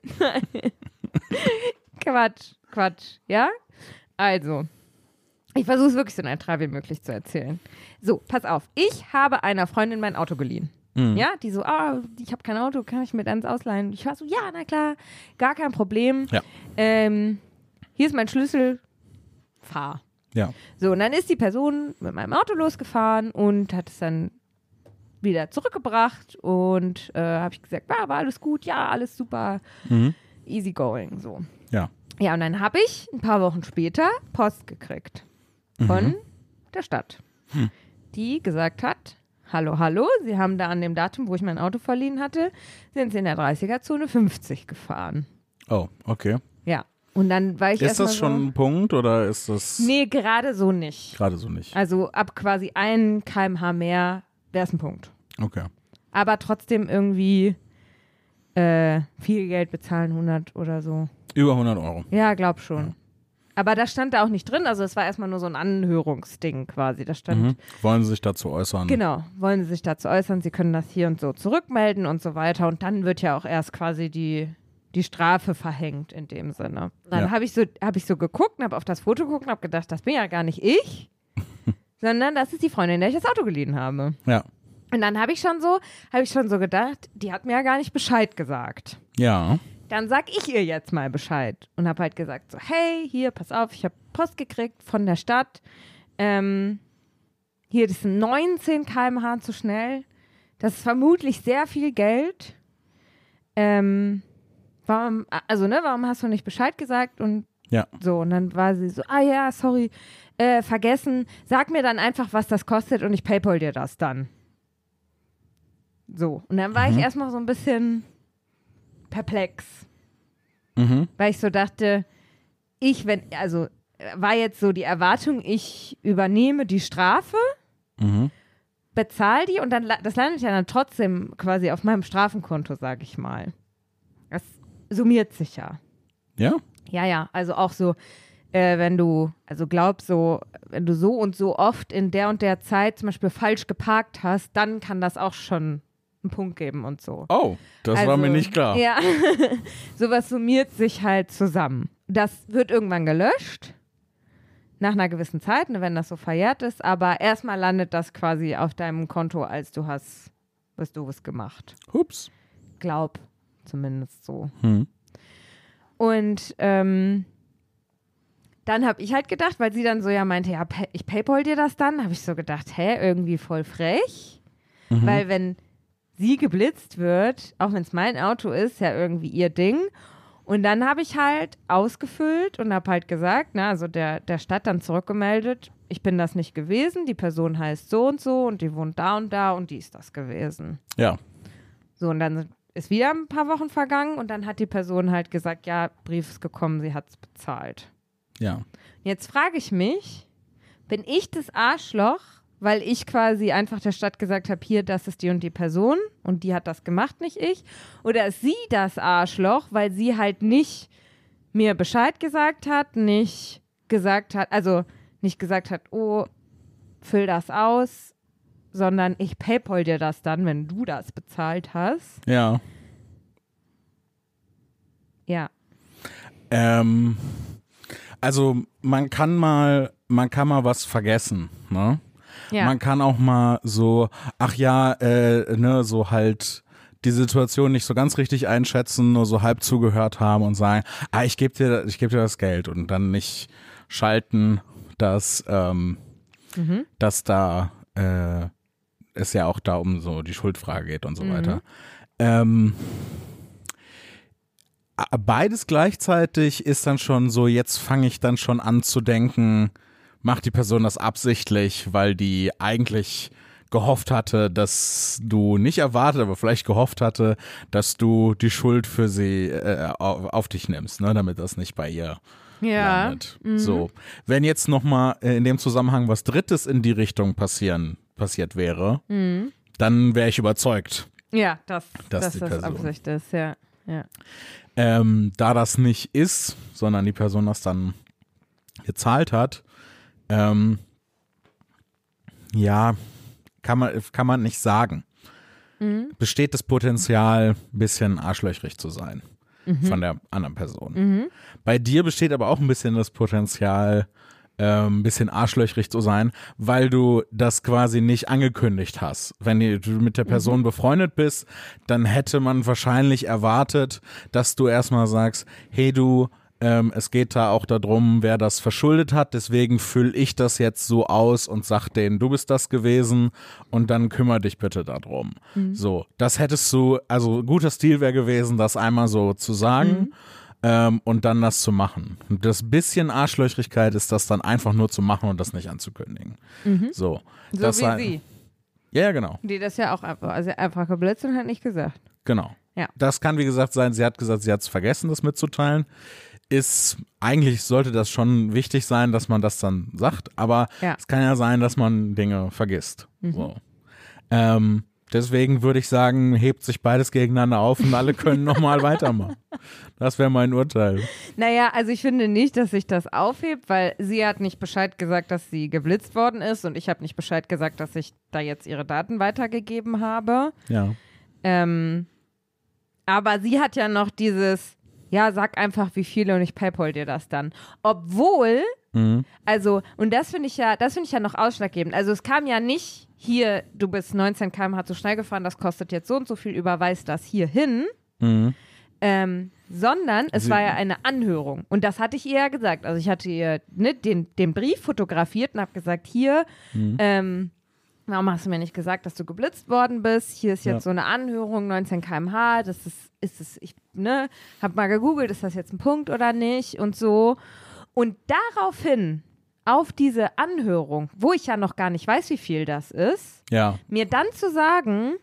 Quatsch, Quatsch, ja? Also, ich versuche es wirklich so neutral wie möglich zu erzählen. So, pass auf. Ich habe einer Freundin mein Auto geliehen. Mhm. Ja, die so, ah, ich habe kein Auto, kann ich mir eins ausleihen? Ich war so, ja, na klar, gar kein Problem. Ja. Ähm, hier ist mein Schlüssel, fahr. Ja. So, und dann ist die Person mit meinem Auto losgefahren und hat es dann wieder zurückgebracht und äh, habe ich gesagt, ja, war alles gut, ja, alles super, Mhm. easy going, so. Ja. Ja, und dann habe ich ein paar Wochen später Post gekriegt von Mhm. der Stadt, Hm. die gesagt hat, hallo, hallo, Sie haben da an dem Datum, wo ich mein Auto verliehen hatte, sind Sie in der dreißiger-Zone fünfzig gefahren. Oh, okay. Ja, und dann war ich Ist erstmal das schon so, ein Punkt oder ist das nee, gerade so nicht. gerade so nicht? Also ab quasi ein Kilometer pro Stunde mehr wäre es ein Punkt. Okay. Aber trotzdem irgendwie äh, viel Geld bezahlen, hundert oder so. Über hundert Euro. Ja, glaub schon. Aber das stand da auch nicht drin, also es war erstmal nur so ein Anhörungsding quasi. Da stand, Mhm. Wollen Sie sich dazu äußern? genau, wollen Sie sich dazu äußern, Sie können das hier und so zurückmelden und so weiter. Und dann wird ja auch erst quasi die, die Strafe verhängt in dem Sinne. Dann Ja. habe ich, so, hab ich so geguckt und habe auf das Foto geguckt und habe gedacht, das bin ja gar nicht ich, sondern das ist die Freundin, der ich das Auto geliehen habe. Ja. Und dann habe ich schon so, habe ich schon so gedacht, die hat mir ja gar nicht Bescheid gesagt. Ja. Dann sag ich ihr jetzt mal Bescheid und habe halt gesagt so, hey, hier, pass auf, ich habe Post gekriegt von der Stadt. Ähm, hier, das sind neunzehn Kilometer pro Stunde zu schnell. Das ist vermutlich sehr viel Geld. Ähm, warum, also ne, warum hast du nicht Bescheid gesagt? Und Ja. so, und dann war sie so, ah ja, sorry, äh, vergessen. Sag mir dann einfach, was das kostet und ich paypal dir das dann. So, und dann war Mhm. ich erstmal so ein bisschen perplex. Mhm. Weil ich so dachte, ich, wenn, also war jetzt so die Erwartung, ich übernehme die Strafe, Mhm. bezahle die und dann, la- das landet ja dann trotzdem quasi auf meinem Strafenkonto, sag ich mal. Das summiert sich ja. Ja? Ja, ja, also auch so, äh, wenn du, also glaub so, wenn du so und so oft in der und der Zeit zum Beispiel falsch geparkt hast, dann kann das auch schon einen Punkt geben und so. Oh, das Also, war mir nicht klar. Ja, sowas summiert sich halt zusammen. Das wird irgendwann gelöscht, nach einer gewissen Zeit, ne, wenn das so verjährt ist, aber erstmal landet das quasi auf deinem Konto, als du hast was Doofes gemacht. Hups. Glaub, zumindest so. Hm. Und ähm, dann habe ich halt gedacht, weil sie dann so ja meinte, ja, pay- ich paypal dir das dann, habe ich so gedacht, hä, irgendwie voll frech, Mhm. weil wenn sie geblitzt wird, auch wenn es mein Auto ist, ja irgendwie ihr Ding. Und dann habe ich halt ausgefüllt und habe halt gesagt, na, also der, der Stadt dann zurückgemeldet, ich bin das nicht gewesen, die Person heißt so und so und die wohnt da und da und die ist das gewesen. Ja. So, und dann ist wieder ein paar Wochen vergangen und dann hat die Person halt gesagt, ja, Brief ist gekommen, sie hat es bezahlt. Ja. Jetzt frage ich mich, bin ich das Arschloch, weil ich quasi einfach der Stadt gesagt habe, hier, das ist die und die Person und die hat das gemacht, nicht ich? Oder ist sie das Arschloch, weil sie halt nicht mir Bescheid gesagt hat, nicht gesagt hat, also nicht gesagt hat, oh, füll das aus, sondern ich paypal dir das dann, wenn du das bezahlt hast. Ja. Ja. Ähm, also man kann mal, man kann mal was vergessen, ne? Ja. Man kann auch mal so, ach ja, äh, ne, so halt die Situation nicht so ganz richtig einschätzen, nur so halb zugehört haben und sagen, ah, ich gebe dir, ich gebe dir das Geld und dann nicht schalten, dass, ähm, Mhm. dass da äh, es ja auch da um so die Schuldfrage geht und so Mhm. weiter. Ähm, beides gleichzeitig ist dann schon so, jetzt fange ich dann schon an zu denken, macht die Person das absichtlich, weil die eigentlich gehofft hatte, dass du nicht erwartet, aber vielleicht gehofft hatte, dass du die Schuld für sie äh, auf, auf dich nimmst, ne, damit das nicht bei ihr ja. landet. Mhm. So, wenn jetzt nochmal in dem Zusammenhang was Drittes in die Richtung passieren, passiert wäre, Mhm. dann wäre ich überzeugt. Ja, dass, Dass dass die das Person- Absicht ist, ja. ja. Ähm, da das nicht ist, sondern die Person das dann gezahlt hat, ähm, ja, kann man, kann man nicht sagen. Mhm. Besteht das Potenzial, ein bisschen arschlöchrig zu sein Mhm. von der anderen Person. Mhm. Bei dir besteht aber auch ein bisschen das Potenzial, ähm, ein bisschen arschlöchrig zu sein, weil du das quasi nicht angekündigt hast. Wenn du mit der Person Mhm. befreundet bist, dann hätte man wahrscheinlich erwartet, dass du erstmal sagst, hey du, ähm, es geht da auch darum, wer das verschuldet hat, deswegen fülle ich das jetzt so aus und sag denen, du bist das gewesen und dann kümmere dich bitte darum. Mhm. So, das hättest du, also guter Stil wäre gewesen, das einmal so zu sagen. Mhm. Ähm, und dann das zu machen. Und das bisschen Arschlöchrigkeit ist das dann einfach nur zu machen und das nicht anzukündigen. Mhm. So, So das wie war- sie, Ja, ja, genau, die das ja auch einfach, also einfach geblitzt und hat nicht gesagt. genau. Ja. Das kann wie gesagt sein, sie hat gesagt, sie hat es vergessen, das mitzuteilen. Ist, eigentlich sollte das schon wichtig sein, dass man das dann sagt, aber Ja. es kann ja sein, dass man Dinge vergisst. Mhm. So. Ähm, deswegen würde ich sagen, hebt sich beides gegeneinander auf und alle können nochmal weitermachen. Das wäre mein Urteil. Naja, also ich finde nicht, dass sich das aufhebt, weil sie hat nicht Bescheid gesagt, dass sie geblitzt worden ist und ich habe nicht Bescheid gesagt, dass ich da jetzt ihre Daten weitergegeben habe. Ja. Ähm, aber sie hat ja noch dieses, ja, sag einfach wie viele und ich paypal dir das dann. Obwohl, Mhm. also, und das finde ich ja, das finde ich ja noch ausschlaggebend. Also es kam ja nicht hier, du bist neunzehn Kilometer pro Stunde zu schnell gefahren, das kostet jetzt so und so viel, überweist das hier hin. Mhm. Ähm, sondern es Sie- war ja eine Anhörung. Und das hatte ich ihr ja gesagt. Also ich hatte ihr ne, den, den Brief fotografiert und habe gesagt, hier, Mhm. ähm, warum hast du mir nicht gesagt, dass du geblitzt worden bist? Hier ist jetzt Ja. so eine Anhörung, neunzehn Kilometer pro Stunde, das ist, ist es, ich, ne, hab mal gegoogelt, ist das jetzt ein Punkt oder nicht und so. Und daraufhin, auf diese Anhörung, wo ich ja noch gar nicht weiß, wie viel das ist, Ja. mir dann zu sagen,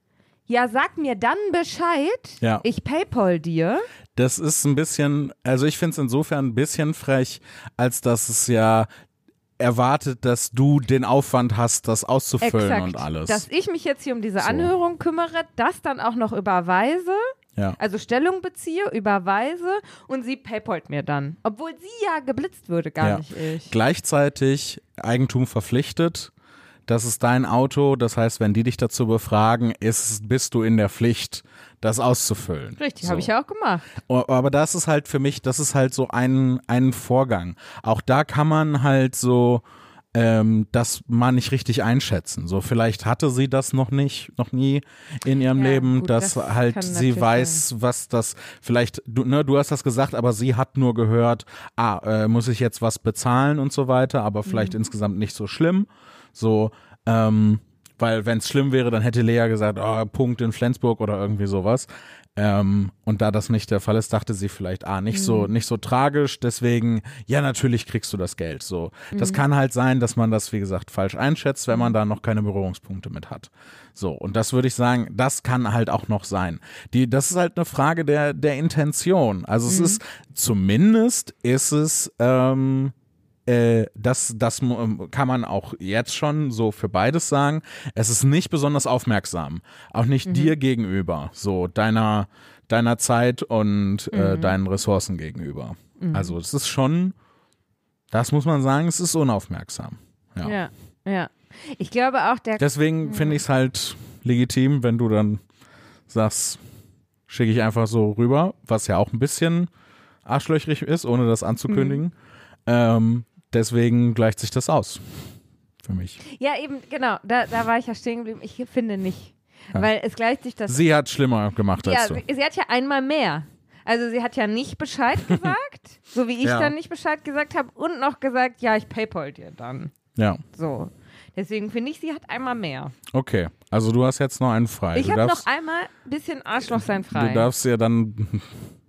ja, sag mir dann Bescheid, Ja. ich paypal dir. Das ist ein bisschen, also ich finde es insofern ein bisschen frech, als dass es ja erwartet, dass du den Aufwand hast, das auszufüllen Exakt. und alles. Dass ich mich jetzt hier um diese So. Anhörung kümmere, das dann auch noch überweise, ja. also Stellung beziehe, überweise und sie paypalt mir dann. Obwohl sie ja geblitzt würde, gar Ja. nicht ich. Gleichzeitig Eigentum verpflichtet. Das ist dein Auto. Das heißt, wenn die dich dazu befragen, ist, bist du in der Pflicht, das auszufüllen. Richtig, So. habe ich ja auch gemacht. O- Aber das ist halt für mich, das ist halt so ein, ein Vorgang. Auch da kann man halt so ähm, das mal nicht richtig einschätzen. So, vielleicht hatte sie das noch nicht, noch nie in ihrem Ja, Leben, gut, dass das halt kann sie natürlich weiß, was das vielleicht, du, ne, du hast das gesagt, aber sie hat nur gehört, ah, äh, muss ich jetzt was bezahlen und so weiter, aber vielleicht Mhm. insgesamt nicht so schlimm. So, ähm, weil wenn es schlimm wäre, dann hätte Lea gesagt, oh, Punkt in Flensburg oder irgendwie sowas. Ähm, und da das nicht der Fall ist, dachte sie vielleicht, ah, nicht so, nicht so tragisch, deswegen, ja, natürlich kriegst du das Geld. So, das kann halt sein, dass man das, wie gesagt, falsch einschätzt, wenn man da noch keine Berührungspunkte mit hat. So, und das würde ich sagen, das kann halt auch noch sein. Die, das ist halt eine Frage der, der Intention. Also es ist, zumindest ist es, ähm, äh, das, das ähm, kann man auch jetzt schon so für beides sagen. Es ist nicht besonders aufmerksam. Auch nicht dir gegenüber, so deiner, deiner Zeit und äh, deinen Ressourcen gegenüber. Also es ist schon, das muss man sagen, es ist unaufmerksam. Ja. Ja, ja. Ich glaube auch, der Deswegen finde ich es halt legitim, wenn du dann sagst, schicke ich einfach so rüber, was ja auch ein bisschen arschlöchrig ist, ohne das anzukündigen. Ähm, deswegen gleicht sich das aus. Für mich. Ja, eben, genau, da, da war ich ja stehen geblieben. Ich finde nicht. Ja. Weil es gleicht sich das. Sie hat schlimmer gemacht ja, als du. sie, sie hat ja einmal mehr. Also sie hat ja nicht Bescheid gesagt, so wie ich Ja. dann nicht Bescheid gesagt habe und noch gesagt, ja, ich paypal dir dann. Ja, So. Deswegen finde ich, sie hat einmal mehr. okay. Also du hast jetzt noch einen frei. Ich du habe darfst, noch einmal ein bisschen Arschloch sein frei. Du darfst ja dann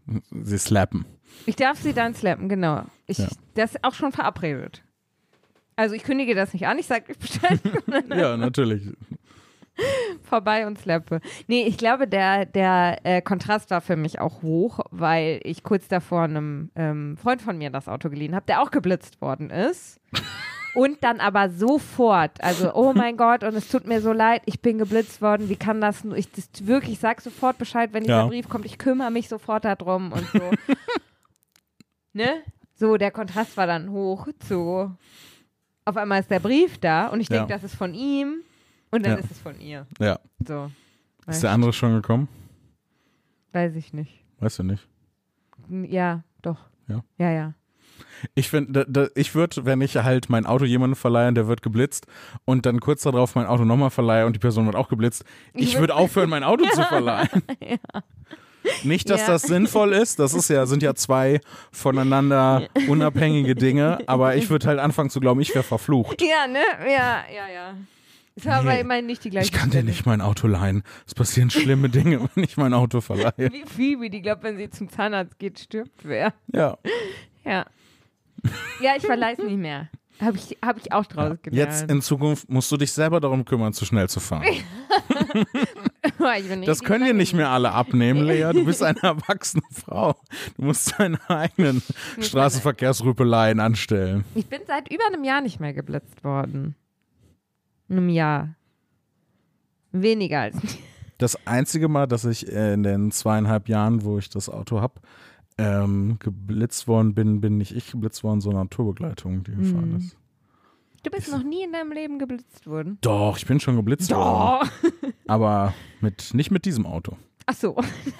Sie slappen. Ich darf sie dann slappen, genau. Ich, Ja. Das ist auch schon verabredet. Also ich kündige das nicht an, ich sage Bescheid. Ja, natürlich. Vorbei und slappe. Nee, ich glaube, der, der äh, Kontrast war für mich auch hoch, weil ich kurz davor einem ähm, Freund von mir das Auto geliehen habe, der auch geblitzt worden ist. Und dann aber sofort, also oh mein Gott, und es tut mir so leid, ich bin geblitzt worden, wie kann das nur, ich das wirklich, ich sag sofort Bescheid, wenn dieser Ja. Brief kommt, ich kümmere mich sofort darum und so. Ne? So, der Kontrast war dann hoch zu, auf einmal ist der Brief da und ich denke, Ja. das ist von ihm und dann Ja. ist es von ihr. Ja. So. Ist Weißt, der andere schon gekommen? weiß ich nicht. Weißt du nicht. Ja, doch. Ja? Ja, ja. Ich finde, da, da, ich würde, wenn ich halt mein Auto jemandem verleihe und der wird geblitzt und dann kurz darauf mein Auto nochmal verleihe und die Person wird auch geblitzt, ich, Ich würde würd- aufhören, mein Auto zu verleihen. Nicht, dass Ja. das sinnvoll ist, das ist ja, sind ja zwei voneinander unabhängige Dinge, aber ich würde halt anfangen zu glauben, ich wäre verflucht. Ja, ne? Ja, ja, ja. Es war Nee. aber immerhin nicht die gleiche Ich kann dir Stelle. nicht mein Auto leihen. Es passieren schlimme Dinge, wenn ich mein Auto verleihe. Wie Phoebe, die glaubt, wenn sie zum Zahnarzt geht, stirbt wer. Ja. Ja. Ja, ich verleih's nicht mehr. Habe ich, hab ich auch draus gelernt. Jetzt in Zukunft musst du dich selber darum kümmern, zu schnell zu fahren. Ich bin Das die können dir Kleine. nicht mehr alle abnehmen, Lea. Du bist eine erwachsene Frau. Du musst deine eigenen Straßenverkehrsrüpeleien anstellen. Ich bin seit über einem Jahr nicht mehr geblitzt worden. Einem Jahr. Weniger als. Das einzige Mal, dass ich äh, in den zweieinhalb Jahren, wo ich das Auto habe, ähm, geblitzt worden bin, bin nicht ich geblitzt worden, sondern Tourbegleitung, die gefahren Mhm. ist. Du bist noch nie in deinem Leben geblitzt worden. Doch, ich bin schon geblitzt worden. Aber mit, nicht mit diesem Auto. Ach so.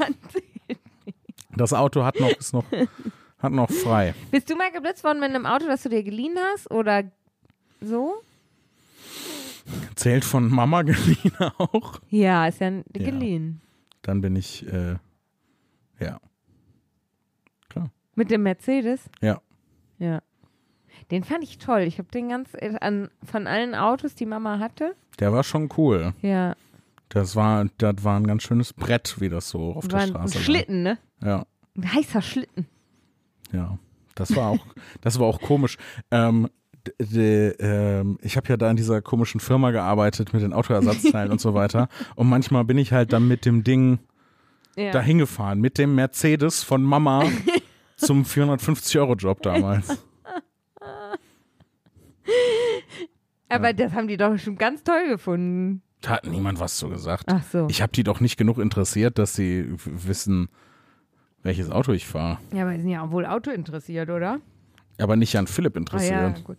Das Auto hat noch, ist noch, hat noch frei. Bist du mal geblitzt worden mit einem Auto, das du dir geliehen hast? Oder so? Zählt von Mama geliehen auch. Ja, ist ja Ja. geliehen. Dann bin ich, äh, ja. Mit dem Mercedes? Ja. Ja. Den fand ich toll. Ich habe den ganz äh, an, von allen Autos, die Mama hatte. Der war schon cool. Ja. Das war, das war ein ganz schönes Brett, wie das so auf der War ein Straße Schlitten, ne? war. Ja, Ein heißer Schlitten. ja. Das war auch, das war auch komisch. Ähm, d- d- ähm, ich habe ja da in dieser komischen Firma gearbeitet mit den Autoersatzteilen und so weiter. Und manchmal bin ich halt dann mit dem Ding Ja. dahin gefahren, mit dem Mercedes von Mama zum vierhundertfünfzig-Euro-Job damals. Aber das haben die doch schon ganz toll gefunden. Da hat niemand was zu gesagt. Ach so. Ich habe die doch nicht genug interessiert, dass sie w- wissen, welches Auto ich fahre. Ja, aber die sind ja auch wohl Auto interessiert, oder? Aber nicht an Philipp Ah interessiert. ja, gut.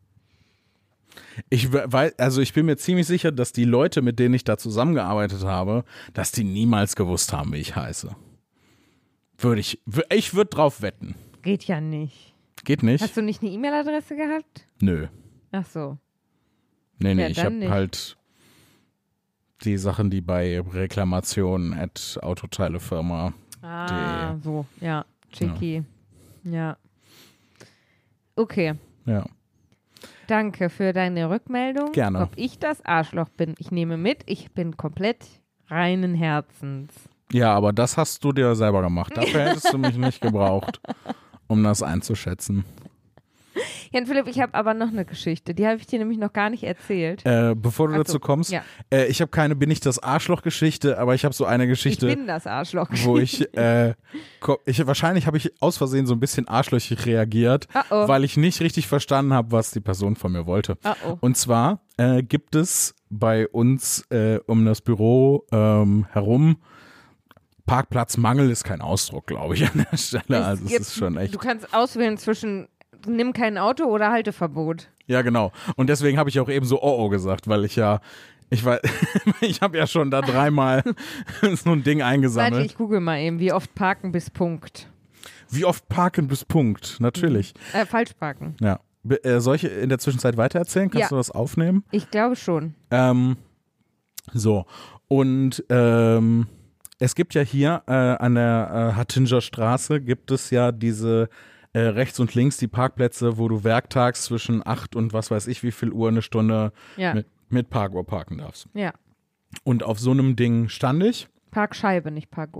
Ich we- weiß, also ich bin mir ziemlich sicher, dass die Leute, mit denen ich da zusammengearbeitet habe, dass die niemals gewusst haben, wie ich heiße. Würde ich, w- ich würde drauf wetten. Geht ja nicht. Geht nicht? Hast du nicht eine E-Mail-Adresse gehabt? Nö. Ach so. Nee, nee, Ja, ich dann habe nicht. halt die Sachen, die bei Reklamationen at Autoteilefirma. Ah, so. Ja. Chicky. Ja. Okay. Ja. Danke für deine Rückmeldung. Gerne. Ob ich das Arschloch bin. Ich nehme mit, ich bin komplett reinen Herzens. Ja, aber das hast du dir selber gemacht. Dafür hättest du mich nicht gebraucht, um das einzuschätzen. Jan Philipp, ich habe aber noch eine Geschichte. Die habe ich dir nämlich noch gar nicht erzählt. Äh, bevor du Ach so, dazu kommst, ja. äh, ich habe keine Bin ich das Arschloch-Geschichte, aber ich habe so eine Ich Geschichte, bin das Arschloch. wo ich, äh, ko- ich wahrscheinlich habe ich aus Versehen so ein bisschen arschlöchig reagiert, Oh oh. weil ich nicht richtig verstanden habe, was die Person von mir wollte. Oh oh. Und zwar äh, gibt es bei uns äh, um das Büro ähm, herum, Parkplatzmangel ist kein Ausdruck, glaube ich, an der Stelle. Also es gibt- ist schon echt. Du kannst auswählen zwischen nimm kein Auto oder Halteverbot. Ja, genau. Und deswegen habe ich auch eben so oh oh gesagt, weil ich ja, ich war, ich habe ja schon da dreimal so ein Ding Warte, eingesammelt. ich google mal eben, wie oft parken bis Punkt. Wie oft parken bis Punkt? Natürlich. Äh, falsch parken. Ja. Be- äh, soll ich in der Zwischenzeit weitererzählen? Kannst Ja. du das aufnehmen? Ich glaube schon. Ähm, so. Und ähm, es gibt ja hier äh, an der äh, Hattinger Straße gibt es ja diese äh, rechts und links die Parkplätze, wo du werktags zwischen acht und was weiß ich wie viel Uhr eine Stunde Ja. mit, mit Parkuhr parken darfst. Ja. Und auf so einem Ding stand ich. Parkscheibe, nicht Parkuhr.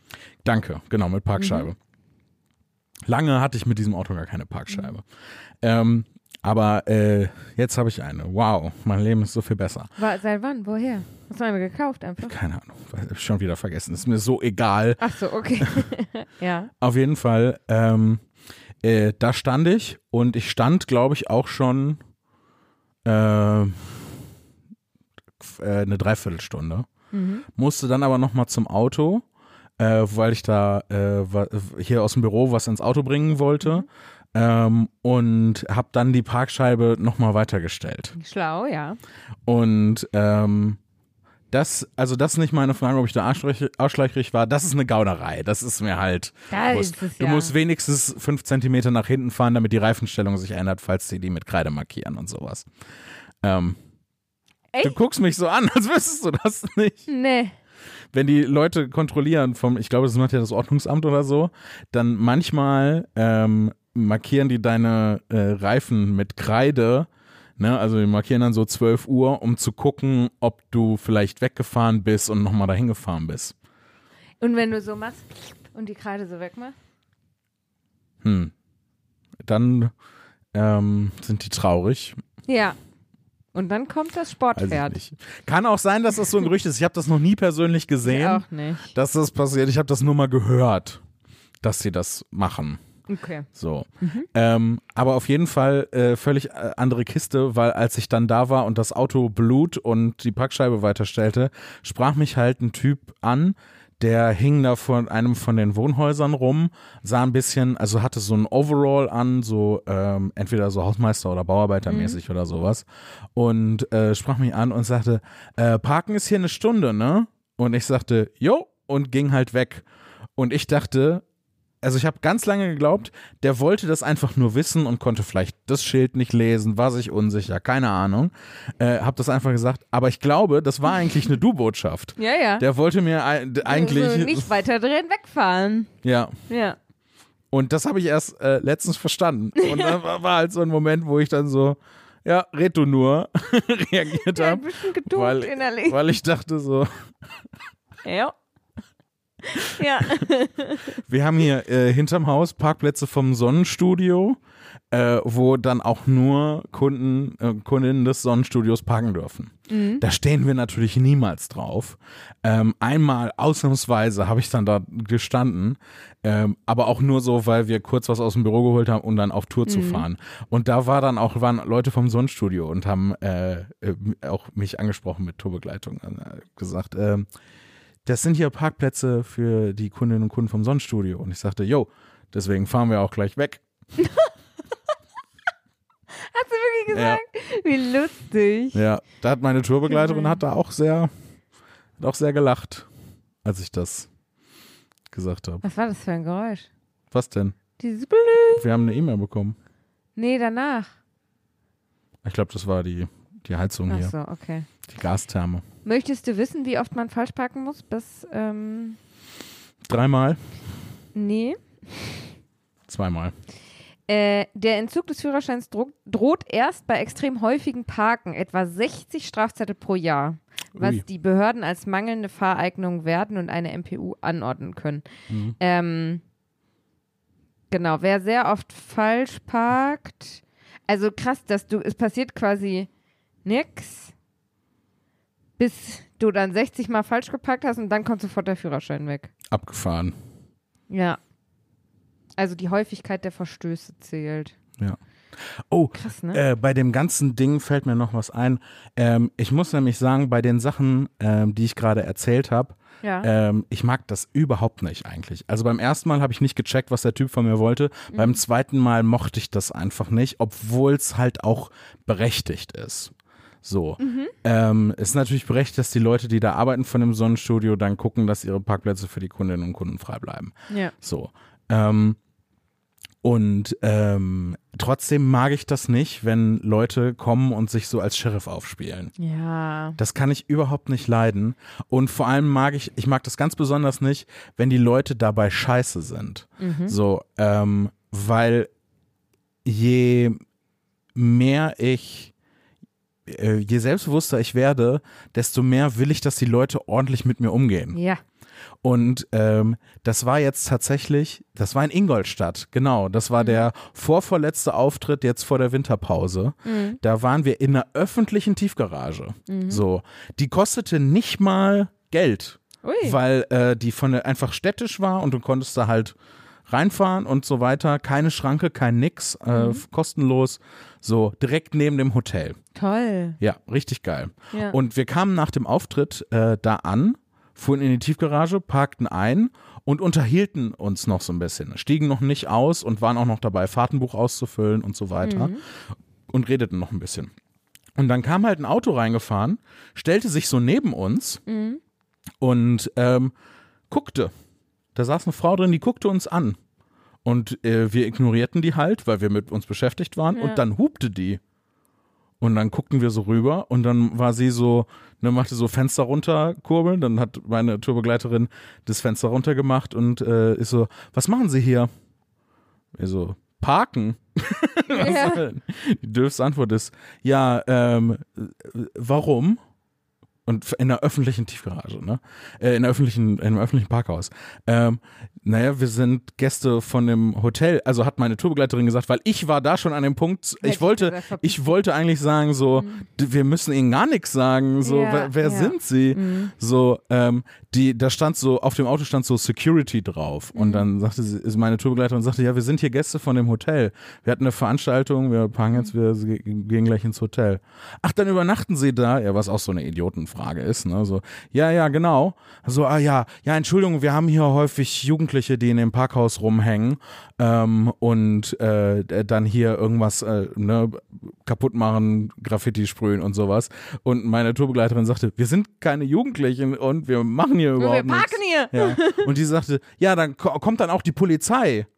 Danke, genau, mit Parkscheibe. Mhm. Lange hatte ich mit diesem Auto gar keine Parkscheibe. Mhm. Ähm, aber äh, jetzt habe ich eine. Wow, mein Leben ist so viel besser. War, seit wann? Woher? Hast du eine gekauft einfach? Keine Ahnung, habe ich schon wieder vergessen. Ist mir so egal. Ach so, okay. Ja. Auf jeden Fall, ähm, äh, da stand ich und ich stand, glaube ich, auch schon äh, eine Dreiviertelstunde. Mhm. Musste dann aber nochmal zum Auto, äh, weil ich da äh, hier aus dem Büro was ins Auto bringen wollte. Mhm. Ähm, und habe dann die Parkscheibe nochmal weitergestellt. Schlau, ja. Und ähm, das, also das ist nicht meine Frage, ob ich da ausschlägrig war. Das ist eine Gaunerei. Das ist mir halt. Da ist es, du ja. musst wenigstens fünf Zentimeter nach hinten fahren, damit die Reifenstellung sich ändert, falls sie die mit Kreide markieren und sowas. Ähm, Echt? Du guckst mich so an, als wüsstest du das nicht. Nee. Wenn die Leute kontrollieren vom, ich glaube, das macht ja das Ordnungsamt oder so, dann manchmal ähm, markieren die deine äh, Reifen mit Kreide. Ne, also wir markieren dann so zwölf Uhr, um zu gucken, ob du vielleicht weggefahren bist und nochmal dahin gefahren bist. Und wenn du so machst und die Kreide so wegmachst? Hm. Dann ähm, sind die traurig. Ja. Und dann kommt das Sportpferd. Kann auch sein, dass das so ein Gerücht ist. Ich habe das noch nie persönlich gesehen. Ich auch nicht. Dass das passiert. Ich habe das nur mal gehört, dass sie das machen. Okay. So. Mhm. Ähm, aber auf jeden Fall äh, völlig äh, andere Kiste, weil als ich dann da war und das Auto blut und die Parkscheibe weiterstellte, sprach mich halt ein Typ an, der hing da vor einem von den Wohnhäusern rum, sah ein bisschen, also hatte so ein Overall an, so ähm, entweder so Hausmeister- oder Bauarbeitermäßig mhm. oder sowas und äh, sprach mich an und sagte, äh, Parken ist hier eine Stunde, ne? Und ich sagte, jo, und ging halt weg. Und ich dachte, also ich habe ganz lange geglaubt, der wollte das einfach nur wissen und konnte vielleicht das Schild nicht lesen, war sich unsicher, keine Ahnung. Äh, hab das einfach gesagt, aber ich glaube, das war eigentlich eine Du-Botschaft. Ja, ja. Der wollte mir ein, eigentlich... Also nicht weiter drehen, wegfahren. Ja. Ja. Und das habe ich erst äh, letztens verstanden. Und da war, war halt so ein Moment, wo ich dann so, ja, red du nur, reagiert ja, habe. ein bisschen geduckt weil, innerlich. Weil ich dachte so... Ja. Ja. Wir haben hier äh, hinterm Haus Parkplätze vom Sonnenstudio, äh, wo dann auch nur Kunden, äh, Kundinnen des Sonnenstudios parken dürfen. Mhm. Da stehen wir natürlich niemals drauf. Ähm, einmal ausnahmsweise habe ich dann da gestanden, ähm, aber auch nur so, weil wir kurz was aus dem Büro geholt haben, um dann auf Tour mhm. zu fahren. Und da war dann auch, waren Leute vom Sonnenstudio und haben äh, äh, auch mich angesprochen mit Tourbegleitung, äh, gesagt, äh, das sind hier Parkplätze für die Kundinnen und Kunden vom Sonnenstudio. Und ich sagte, jo, deswegen fahren wir auch gleich weg. Hast du wirklich gesagt? Ja. Wie lustig. Ja, da hat meine Tourbegleiterin hat da auch sehr, hat auch sehr gelacht, als ich das gesagt habe. Was war das für ein Geräusch? Was denn? Dieses Blü. Wir haben eine E-Mail bekommen. Nee, danach. Ich glaube, das war die, die Heizung Ach hier. so, okay. Die Gastherme. Möchtest du wissen, wie oft man falsch parken muss? Bis, ähm Dreimal? Nee. Zweimal. Äh, der Entzug des Führerscheins dro- droht erst bei extrem häufigen Parken, etwa sechzig Strafzettel pro Jahr, was Ui. die Behörden als mangelnde Fahreignung werten und eine M P U anordnen können. Mhm. Ähm, genau, wer sehr oft falsch parkt, also krass, dass du, es passiert quasi nix, bis du dann sechzig Mal falsch geparkt hast und dann kommt sofort der Führerschein weg. Abgefahren. Ja. Also die Häufigkeit der Verstöße zählt. Ja. Oh, krass, ne? äh, bei dem ganzen Ding fällt mir noch was ein. Ähm, ich muss nämlich sagen, bei den Sachen, ähm, die ich gerade erzählt habe, ja. ähm, ich mag das überhaupt nicht eigentlich. Also beim ersten Mal habe ich nicht gecheckt, was der Typ von mir wollte. Mhm. Beim zweiten Mal mochte ich das einfach nicht, obwohl es halt auch berechtigt ist. So. Mhm. Ähm, ist natürlich berechtigt, dass die Leute, die da arbeiten von dem Sonnenstudio, dann gucken, dass ihre Parkplätze für die Kundinnen und Kunden frei bleiben. Ja. So. Ähm, und ähm, trotzdem mag ich das nicht, wenn Leute kommen und sich so als Sheriff aufspielen. Ja. Das kann ich überhaupt nicht leiden. Und vor allem mag ich, ich mag das ganz besonders nicht, wenn die Leute dabei scheiße sind. Mhm. So, ähm, weil je mehr ich je selbstbewusster ich werde, desto mehr will ich, dass die Leute ordentlich mit mir umgehen. Ja. Und ähm, das war jetzt tatsächlich, das war in Ingolstadt, genau. Das war der vorvorletzte Auftritt jetzt vor der Winterpause. Mhm. Da waren wir in einer öffentlichen Tiefgarage. Mhm. So, die kostete nicht mal Geld, Ui. weil äh, die von der, einfach städtisch war und du konntest da halt reinfahren und so weiter. Keine Schranke, kein Nix, äh, Mhm. kostenlos. So, direkt neben dem Hotel. Toll. Ja, richtig geil. Ja. Und wir kamen nach dem Auftritt äh, da an, fuhren in die Tiefgarage, parkten ein und unterhielten uns noch so ein bisschen. Stiegen noch nicht aus und waren auch noch dabei, Fahrtenbuch auszufüllen und so weiter. Mhm. Und redeten noch ein bisschen. Und dann kam halt ein Auto reingefahren, stellte sich so neben uns Mhm. und ähm, guckte. Da saß eine Frau drin, die guckte uns an. Und äh, wir ignorierten die halt, weil wir mit uns beschäftigt waren. Ja. Und dann hupte die. Und dann guckten wir so rüber und dann war sie so, ne, machte so Fenster runter kurbeln. Dann hat meine Tourbegleiterin das Fenster runter gemacht und äh, ist so, was machen Sie hier? Wir so, parken. Was Ja. soll- Die dürfste Antwort ist, ja, ähm, warum? Und in der öffentlichen Tiefgarage, ne? Äh, in der öffentlichen, in einem öffentlichen Parkhaus. Ähm, naja, wir sind Gäste von dem Hotel, also hat meine Tourbegleiterin gesagt, weil ich war da schon an dem Punkt, Hätte ich wollte, gesagt, verpiss ich wollte eigentlich sagen, so, d- wir müssen ihnen gar nichts sagen, so, Ja, wer, wer ja. sind sie? Mhm. So, ähm, die, da stand so, auf dem Auto stand so Security drauf. Und dann sagte sie, ist meine Tourbegleiterin sagte, ja, wir sind hier Gäste von dem Hotel. Wir hatten eine Veranstaltung, wir parken jetzt, wir ge- gehen gleich ins Hotel. Ach, dann übernachten sie da? Ja, was auch so eine Idiotenfrage ist, ne? So, ja, ja, genau. So, ah ja, ja, Entschuldigung, wir haben hier häufig Jugendliche, die in dem Parkhaus rumhängen ähm, und äh, dann hier irgendwas äh, ne, kaputt machen, Graffiti sprühen und sowas. Und meine Tourbegleiterin sagte, wir sind keine Jugendlichen und wir machen hier Wir überhaupt nichts. parken hier. Ja. Und die sagte, ja, dann ko- kommt dann auch die Polizei.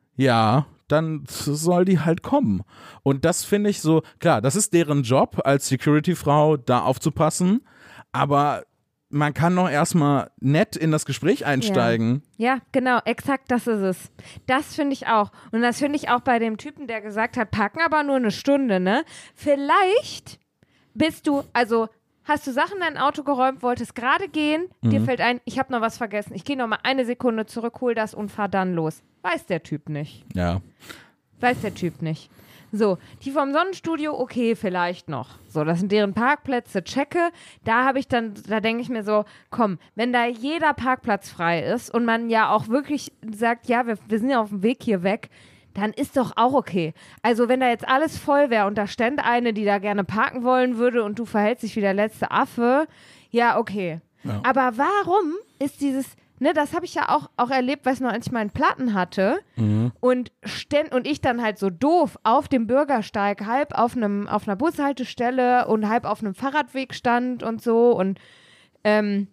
Ja, dann soll die halt kommen. Und das finde ich so, klar, das ist deren Job als Security-Frau, da aufzupassen, aber man kann noch erstmal nett in das Gespräch einsteigen. Ja, genau, exakt das ist es. Das finde ich auch. Und das finde ich auch bei dem Typen, der gesagt hat, packen aber nur eine Stunde, ne? Vielleicht bist du, also hast du Sachen in dein Auto geräumt, wolltest gerade gehen, dir Mhm. fällt ein, ich habe noch was vergessen. Ich gehe noch mal eine Sekunde zurück, hol das und fahr dann los. Weiß der Typ nicht. Ja. Weiß der Typ nicht. So, die vom Sonnenstudio, okay, vielleicht noch. So, das sind deren Parkplätze, checke. Da habe ich dann, da denke ich mir so, komm, wenn da jeder Parkplatz frei ist und man ja auch wirklich sagt, ja, wir, wir sind ja auf dem Weg hier weg, dann ist doch auch okay. Also wenn da jetzt alles voll wäre und da stände eine, die da gerne parken wollen würde und du verhältst dich wie der letzte Affe, ja, okay. Ja. Aber warum ist dieses, ne, das habe ich ja auch, auch erlebt, weißt du noch, als ich meinen Platten hatte Mhm. und, ständ, und ich dann halt so doof auf dem Bürgersteig, halb auf einem auf einer Bushaltestelle und halb auf einem Fahrradweg stand und so und ähm,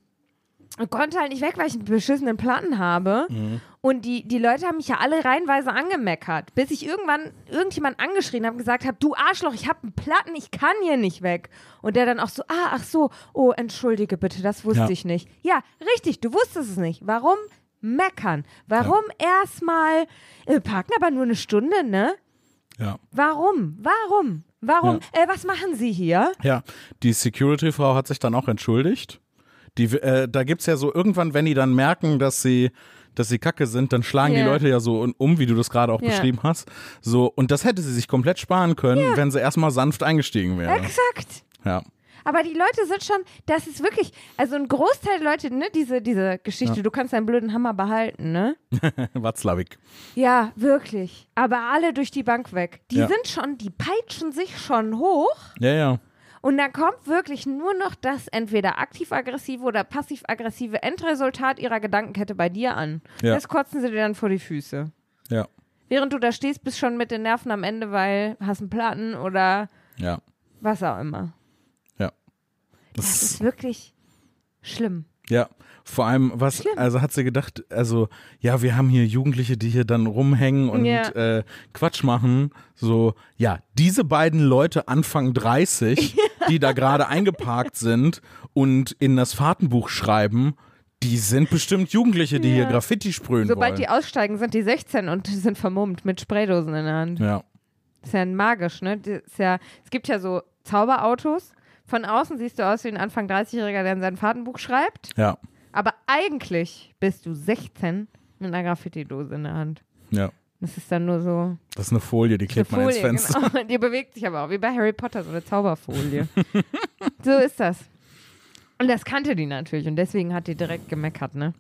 konnte halt nicht weg, weil ich einen beschissenen Platten habe. Mhm. Und die, die Leute haben mich ja alle reihenweise angemeckert, bis ich irgendwann irgendjemand angeschrien habe und gesagt habe, du Arschloch, ich habe einen Platten, ich kann hier nicht weg. Und der dann auch so, ah, ach so, oh, entschuldige bitte, das wusste Ja. ich nicht. Ja, richtig, du wusstest es nicht. Warum meckern? Warum erstmal äh, parken aber nur eine Stunde, ne? Ja. Warum? Warum? Warum? Äh, was machen Sie hier? Ja, die Security-Frau hat sich dann auch entschuldigt. Die, äh, da gibt's ja so irgendwann, wenn die dann merken, dass sie, dass sie kacke sind, dann schlagen Ja. die Leute ja so um, wie du das gerade auch Ja. beschrieben hast. So, und das hätte sie sich komplett sparen können, wenn sie erstmal sanft eingestiegen wäre. Exakt. Ja. Aber die Leute sind schon, das ist wirklich, also ein Großteil der Leute, ne, diese, diese Geschichte, Ja. du kannst deinen blöden Hammer behalten, ne? Watzlawick. Ja, wirklich. Aber alle durch die Bank weg. Die Ja. sind schon, die peitschen sich schon hoch Ja, ja. und dann kommt wirklich nur noch das entweder aktiv-aggressive oder passiv-aggressive Endresultat ihrer Gedankenkette bei dir an. Ja. Das kotzen sie dir dann vor die Füße. Ja. Während du da stehst, bist schon mit den Nerven am Ende, weil hast einen Platten oder Ja. was auch immer. Ja. Das Das ist wirklich schlimm. Ja, vor allem, was, Schlimm. also hat sie gedacht, also, ja, wir haben hier Jugendliche, die hier dann rumhängen und Ja. äh, Quatsch machen. So, ja, diese beiden Leute Anfang dreißig, die da gerade eingeparkt sind und in das Fahrtenbuch schreiben, die sind bestimmt Jugendliche, die Ja. hier Graffiti sprühen Sobald wollen. die aussteigen, sind die sechzehn und sind vermummt mit Spraydosen in der Hand. Ja, Das ist ja magisch, ne? Das ist ja, es gibt ja so Zauberautos. Von außen siehst du aus wie ein Anfang dreißigjähriger, der in sein Fahrtenbuch schreibt. ja, Aber eigentlich bist du sechzehn mit einer Graffiti-Dose in der Hand. Ja. Das ist dann nur so. Das ist eine Folie, die klebt man ins Fenster. Genau. Die bewegt sich aber auch, wie bei Harry Potter, so eine Zauberfolie. So ist das. Und das kannte die natürlich und deswegen hat die direkt gemeckert, ne?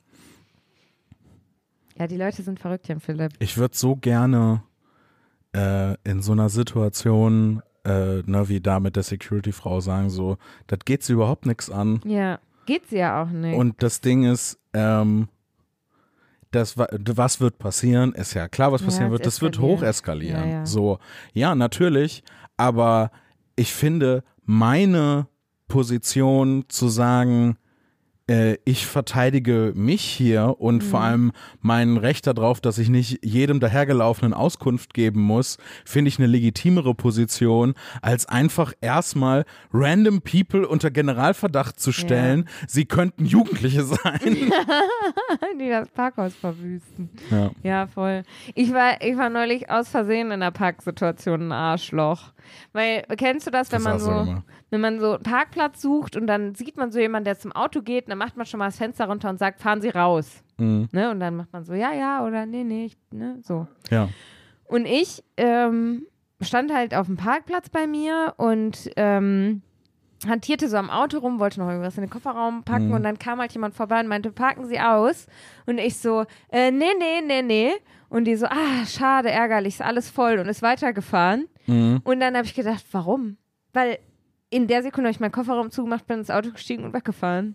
Ja, die Leute sind verrückt, Jan Philipp. Ich würde so gerne äh, in so einer Situation, äh, ne, wie da mit der Security-Frau sagen, so, das geht sie überhaupt nichts an. Ja, geht sie ja auch nicht. Und das Ding ist, ähm, das, was wird passieren, ist ja klar, was passieren Ja, wird, das wird eskalieren. hoch eskalieren. Ja, ja. So, ja, natürlich, aber ich finde, meine Position zu sagen, äh, ich verteidige mich hier und mhm. vor allem mein Recht darauf, dass ich nicht jedem dahergelaufenen Auskunft geben muss, finde ich eine legitimere Position, als einfach erstmal random people unter Generalverdacht zu stellen, ja. sie könnten Jugendliche sein. Die das Parkhaus verwüsten. Ja, ja voll. Ich war, ich war neulich aus Versehen in einer Parksituation ein Arschloch. Weil, kennst du das, wenn das man so, wenn man so einen Parkplatz sucht und dann sieht man so jemanden, der zum Auto geht und dann macht man schon mal das Fenster runter und sagt, fahren Sie raus. Mhm. Ne? Und dann macht man so, ja, ja oder nee, nee, ich, ne, so. Ja. Und ich ähm, stand halt auf dem Parkplatz bei mir und ähm, hantierte so am Auto rum, wollte noch irgendwas in den Kofferraum packen mhm. und dann kam halt jemand vorbei und meinte, parken Sie aus. Und ich so, äh, nee, nee, nee, nee. Und die so, ah, schade, ärgerlich, ist alles voll und ist weitergefahren. Mhm. Und dann habe ich gedacht, warum? Weil in der Sekunde habe ich meinen Kofferraum zugemacht, bin ins Auto gestiegen und weggefahren.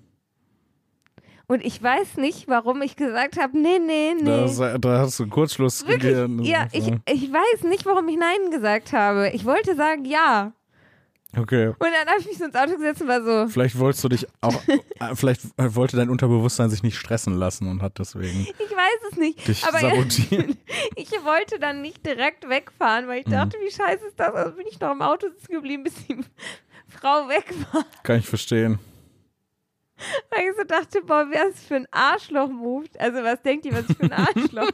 Und ich weiß nicht, warum ich gesagt habe, nee, nee, nee. Das, da hast du einen Kurzschluss gegeben. Ja, ich, ich weiß nicht, warum ich Nein gesagt habe. Ich wollte sagen, ja. Okay. Und dann habe ich mich so ins Auto gesetzt und war so. Vielleicht wolltest du dich auch, vielleicht wollte dein Unterbewusstsein sich nicht stressen lassen und hat deswegen. Ich weiß es nicht. Dich aber sabotiert. Ich wollte dann nicht direkt wegfahren, weil ich dachte, mhm. wie scheiße ist das? Also bin ich noch im Auto sitzen geblieben, bis die Frau weg war. Kann ich verstehen. Weil ich so dachte, boah, wer ist für ein Arschloch-Move? Also was denkt ihr, was ich für ein Arschloch?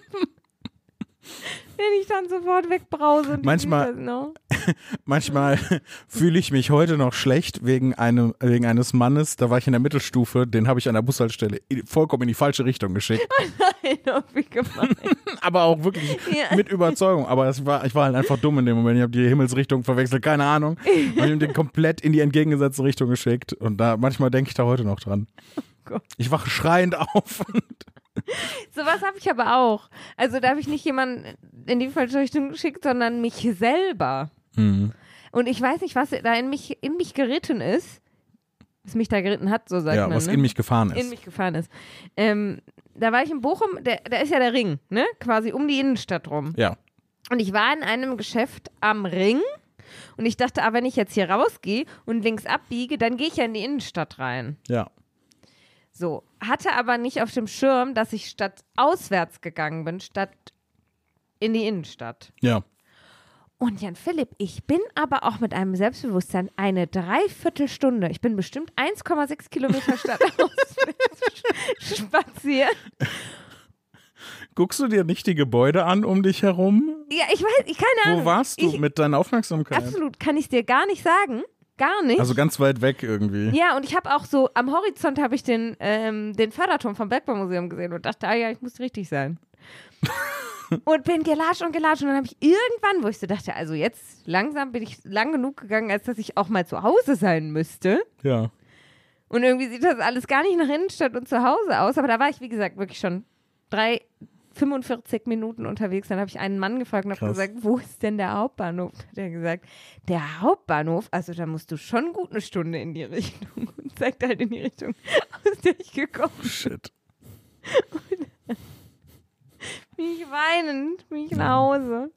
Wenn ich dann sofort wegbrause. Und manchmal manchmal fühle ich mich heute noch schlecht wegen, einem, wegen eines Mannes, da war ich in der Mittelstufe, den habe ich an der Bushaltestelle vollkommen in die falsche Richtung geschickt. Oh nein, oh, wie gemein. Aber auch wirklich ja. mit Überzeugung. Aber es war, ich war halt einfach dumm in dem Moment. Ich habe die Himmelsrichtung verwechselt, keine Ahnung. Und ich habe den komplett in die entgegengesetzte Richtung geschickt. Und da manchmal denke ich da heute noch dran. Oh Gott. Ich wache schreiend auf. Sowas habe ich aber auch. Also da habe ich nicht jemanden in die falsche Richtung geschickt, sondern mich selber. Mhm. Und ich weiß nicht, was da in mich, in mich geritten ist. Was mich da geritten hat, so sagt ja, man. Ja, was ne? in mich gefahren ist. In mich gefahren ist. Ähm, da war ich in Bochum, da ist ja der Ring, ne? Quasi um die Innenstadt rum. Ja. Und ich war in einem Geschäft am Ring und ich dachte, ah, wenn ich jetzt hier rausgehe und links abbiege, dann gehe ich ja in die Innenstadt rein. Ja. So, hatte aber nicht auf dem Schirm, dass ich statt auswärts gegangen bin, statt in die Innenstadt. Ja. Und Jan Philipp, ich bin aber auch mit einem Selbstbewusstsein eine Dreiviertelstunde, ich bin bestimmt eins Komma sechs Kilometer stadtauswärts spaziert. Guckst du dir nicht die Gebäude an um dich herum? Ja, ich weiß, ich keine Ahnung. Wo warst du ich, mit deiner Aufmerksamkeit? Absolut, kann ich dir gar nicht sagen. Gar nicht. Also ganz weit weg irgendwie. Ja, und ich habe auch so, am Horizont habe ich den, ähm, den Förderturm vom Bergbaumuseum gesehen und dachte, ah ja, ich muss richtig sein. Und bin gelatscht und gelatscht und dann habe ich irgendwann, wo ich so dachte, also jetzt langsam bin ich lang genug gegangen, als dass ich auch mal zu Hause sein müsste. Ja. Und irgendwie sieht das alles gar nicht nach Innenstadt und zu Hause aus, aber da war ich, wie gesagt, wirklich schon drei, fünfundvierzig Minuten unterwegs. Dann habe ich einen Mann gefragt und habe gesagt, wo ist denn der Hauptbahnhof? Hat er gesagt, der Hauptbahnhof, also da musst du schon gut eine Stunde in die Richtung und zeigt halt in die Richtung, aus der ich gekommen bin. Shit. Und dann bin ich weinend, bin ich nach Hause.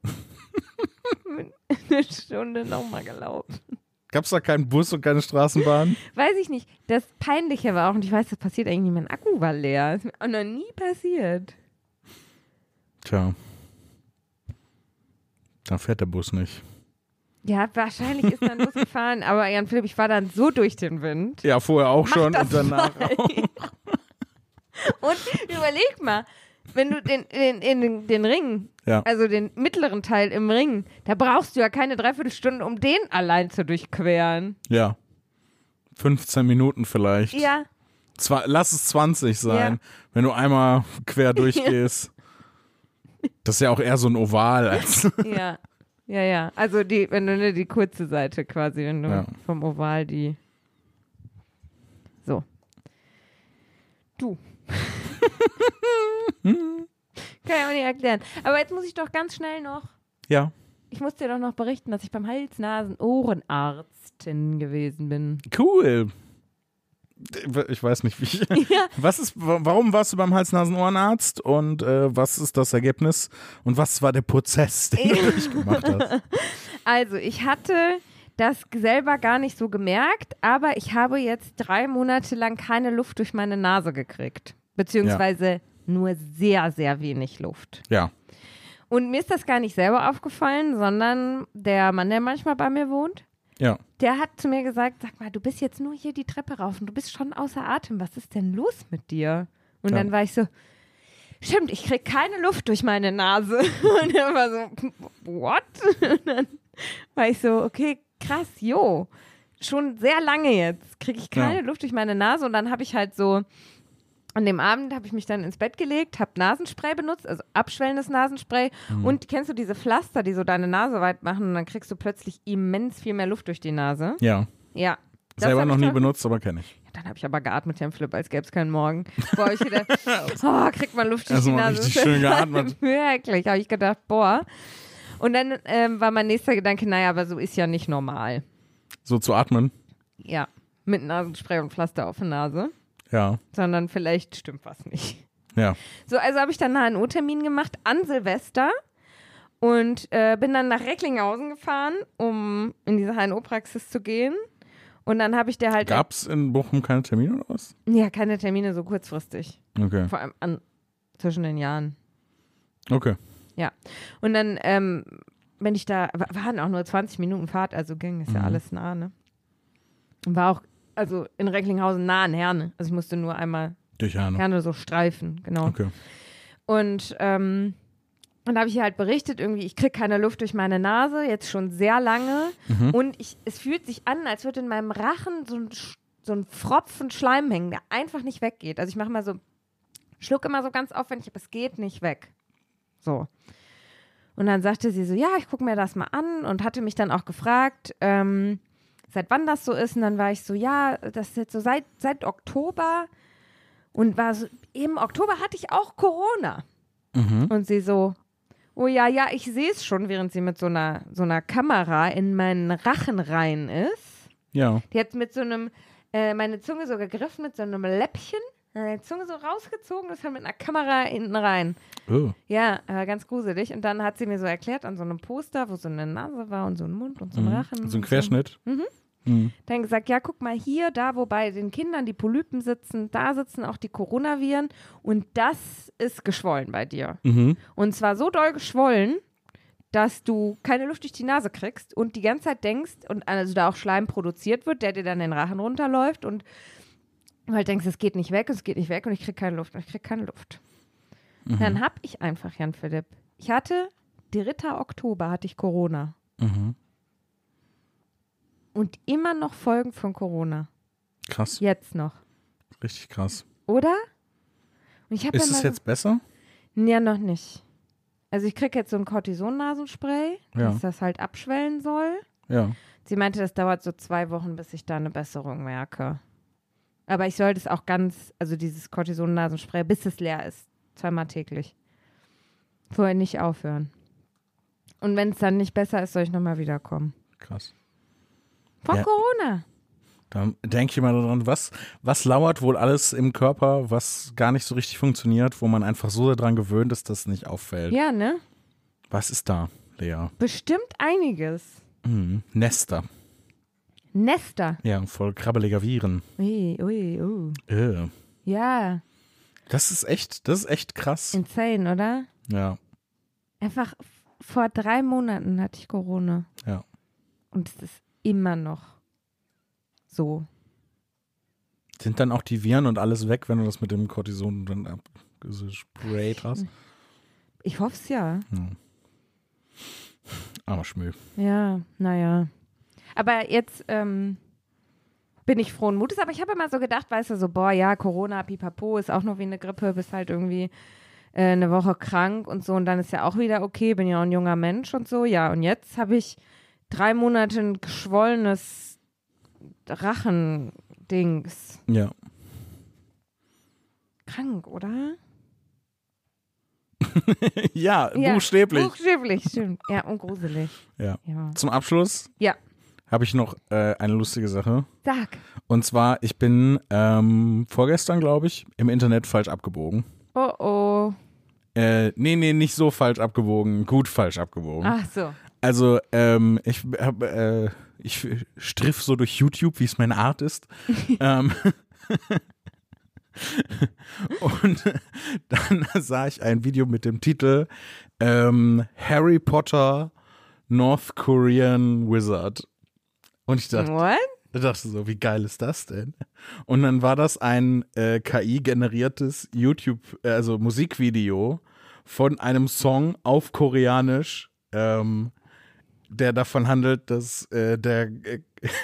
Eine Stunde nochmal gelaufen. Gab es da keinen Bus und keine Straßenbahn? Weiß ich nicht. Das Peinliche war auch, und ich weiß, das passiert eigentlich nicht, mein Akku war leer. Das ist mir auch noch nie passiert. Tja. Da fährt der Bus nicht. Ja, wahrscheinlich ist dann Bus gefahren, aber Jan Philipp, ich war dann so durch den Wind. Ja, vorher auch Mach schon und danach mal. auch. Und überleg mal, wenn du den, den, den, den Ring, ja. also den mittleren Teil im Ring, da brauchst du ja keine Dreiviertelstunde, um den allein zu durchqueren. Ja. fünfzehn Minuten vielleicht. Ja. Zwar, lass es zwanzig sein, Ja. wenn du einmal quer durchgehst. Das ist ja auch eher so ein Oval als. Ja, ja, ja. Also die, wenn du ne, die kurze Seite quasi, wenn du Ja. vom Oval die. So. Du. Kann ich auch nicht erklären. Aber jetzt muss ich doch ganz schnell noch. Ja. Ich muss dir doch noch berichten, dass ich beim Hals-Nasen-Ohrenarztin gewesen bin. Cool. Ich weiß nicht, wie ich. Ja. Was ist, warum warst du beim Hals-Nasen-Ohrenarzt und äh, was ist das Ergebnis und was war der Prozess, den du durchgemacht hast? Also, ich hatte das selber gar nicht so gemerkt, aber ich habe jetzt drei Monate lang keine Luft durch meine Nase gekriegt. Beziehungsweise nur sehr, sehr wenig Luft. Ja. Und mir ist das gar nicht selber aufgefallen, sondern der Mann, der manchmal bei mir wohnt, Ja. der hat zu mir gesagt, sag mal, du bist jetzt nur hier die Treppe rauf und du bist schon außer Atem. Was ist denn los mit dir? Und Ja. dann war ich so, stimmt, ich krieg keine Luft durch meine Nase. Und er war so, what? Und dann war ich so, okay, krass, jo. Schon sehr lange jetzt kriege ich keine Ja. Luft durch meine Nase. Und dann habe ich halt so, an dem Abend habe ich mich dann ins Bett gelegt, habe Nasenspray benutzt, also abschwellendes Nasenspray. Mhm. Und kennst du diese Pflaster, die so deine Nase weit machen und dann kriegst du plötzlich immens viel mehr Luft durch die Nase? Ja. Ja. Das Selber hab noch ich nie doch- benutzt, aber kenne ich. Dann habe ich aber geatmet, Herrn Flip, als gäbe es keinen Morgen. Boah, ich gedacht, oh, kriegt man Luft durch Also die mal Nase. richtig schön geatmet. Wirklich, habe ich gedacht, boah. Und dann ähm, war mein nächster Gedanke, naja, aber so ist ja nicht normal. So zu atmen. Ja, mit Nasenspray und Pflaster auf der Nase. Ja. Sondern vielleicht stimmt was nicht. Ja. So, also habe ich dann einen H N O-Termin gemacht an Silvester und äh, bin dann nach Recklinghausen gefahren, um in diese H N O-Praxis zu gehen. Und dann habe ich der halt... Gab es in Bochum keine Termine oder was? Ja, keine Termine so kurzfristig. Okay. Vor allem an, zwischen den Jahren. Okay. Und dann ähm, bin ich da, wa- waren auch nur zwanzig Minuten Fahrt, also ging, ist ja Mhm. alles nah, ne? Und war auch, also in Recklinghausen nah an Herne. Also ich musste nur einmal Durch Herne. Herne so streifen, genau. Okay. Und ähm, dann habe ich ihr halt berichtet, irgendwie, ich kriege keine Luft durch meine Nase, jetzt schon sehr lange. Mhm. Und ich, es fühlt sich an, als würde in meinem Rachen so ein, Sch- so ein Pfropfen Schleim hängen, der einfach nicht weggeht. Also ich mache mal so, schluck immer so ganz aufwendig, aber es geht nicht weg. So. Und dann sagte sie so, ja, ich gucke mir das mal an und hatte mich dann auch gefragt, ähm, seit wann das so ist. Und dann war ich so, ja, das ist jetzt so seit, seit Oktober. Und war so, im Oktober hatte ich auch Corona. Mhm. Und sie so, oh ja, ja, ich sehe es schon, während sie mit so einer, so einer Kamera in meinen Rachen rein ist. Ja. Die hat mit so einem, äh, meine Zunge so gegriffen, mit so einem Läppchen, meine Zunge so rausgezogen, das hat mit einer Kamera hinten rein. Oh. Ja, äh, ganz gruselig. Und dann hat sie mir so erklärt an so einem Poster, wo so eine Nase war und so ein Mund und so ein Mhm. Rachen. So ein und Querschnitt. Mhm. Mhm. Dann gesagt, ja, guck mal hier, da, wo bei den Kindern die Polypen sitzen, da sitzen auch die Coronaviren und das ist geschwollen bei dir. Mhm. Und zwar so doll geschwollen, dass du keine Luft durch die Nase kriegst und die ganze Zeit denkst, und also da auch Schleim produziert wird, der dir dann den Rachen runterläuft und du halt denkst, es geht nicht weg, es geht nicht weg und ich krieg keine Luft und ich krieg keine Luft. Mhm. Dann hab ich einfach, Jan Philipp, ich hatte, dritter Oktober hatte ich Corona Mhm. und immer noch Folgen von Corona. Krass. Jetzt noch. Richtig krass. Oder? Und ich hab Ist immer es so- jetzt besser? Ja, noch nicht. Also ich krieg jetzt so ein Cortison-Nasenspray, Ja. dass das halt abschwellen soll. Ja. Sie meinte, das dauert so zwei Wochen, bis ich da eine Besserung merke. Aber ich sollte es auch ganz, also dieses Cortison-Nasenspray, bis es leer ist, zweimal täglich. Vorher nicht aufhören. Und wenn es dann nicht besser ist, soll ich nochmal wiederkommen. Krass. Von Ja. Corona. Da denke ich mal daran, was, was lauert wohl alles im Körper, was gar nicht so richtig funktioniert, wo man einfach so daran gewöhnt ist, dass es nicht auffällt. Ja, ne? Was ist da, Lea? Bestimmt einiges. Mhm. Nester. Nester. Ja, voll krabbeliger Viren. Ui, ui, uh. Äh. Ja, Das ist echt, das ist echt krass. insane, oder? Ja, Einfach f- vor drei Monaten hatte ich Corona. ja. Und es ist immer noch so. Sind dann auch die Viren und alles weg, wenn du das mit dem Cortison dann abgesprayt hast? Ich hoffe es ja. Ja. Aber Schmö. Ja, naja. Aber jetzt, ähm, bin ich frohen Mutes. Aber ich habe immer so gedacht, weißt du, so, boah, ja, Corona, pipapo, ist auch noch wie eine Grippe, bist halt irgendwie äh, eine Woche krank und so und dann ist ja auch wieder okay, bin ja auch ein junger Mensch und so. Ja, und jetzt habe ich drei Monate ein geschwollenes Rachendings. Ja. Krank, oder? ja, Ja, buchstäblich. Buchstäblich, stimmt. Ja, und gruselig. Ja. Ja. Zum Abschluss Ja. habe ich noch äh, eine lustige Sache. Sag. Und zwar, ich bin ähm, vorgestern, glaube ich, im Internet falsch abgebogen. Oh oh. Äh, nee, nee, nicht so falsch abgebogen, gut falsch abgebogen. Ach so. Also, ähm, ich hab, äh, ich striff so durch YouTube, wie es meine Art ist. ähm, und dann sah ich ein Video mit dem Titel ähm, Harry Potter North Korean Wizard. Und ich dachte, What? ich dachte so, wie geil ist das denn? Und dann war das ein äh, K I-generiertes YouTube, äh, also Musikvideo von einem Song auf Koreanisch, ähm, der davon handelt, dass äh, der, äh,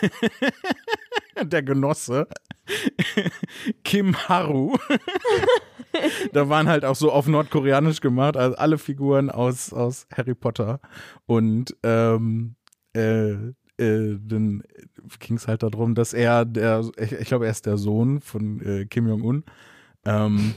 der Genosse Kim Haru, da waren halt auch so auf Nordkoreanisch gemacht, also alle Figuren aus, aus Harry Potter und ähm, äh, äh, dann ging es halt darum, dass er, der, ich, ich glaube, er ist der Sohn von äh, Kim Jong-un. Ähm,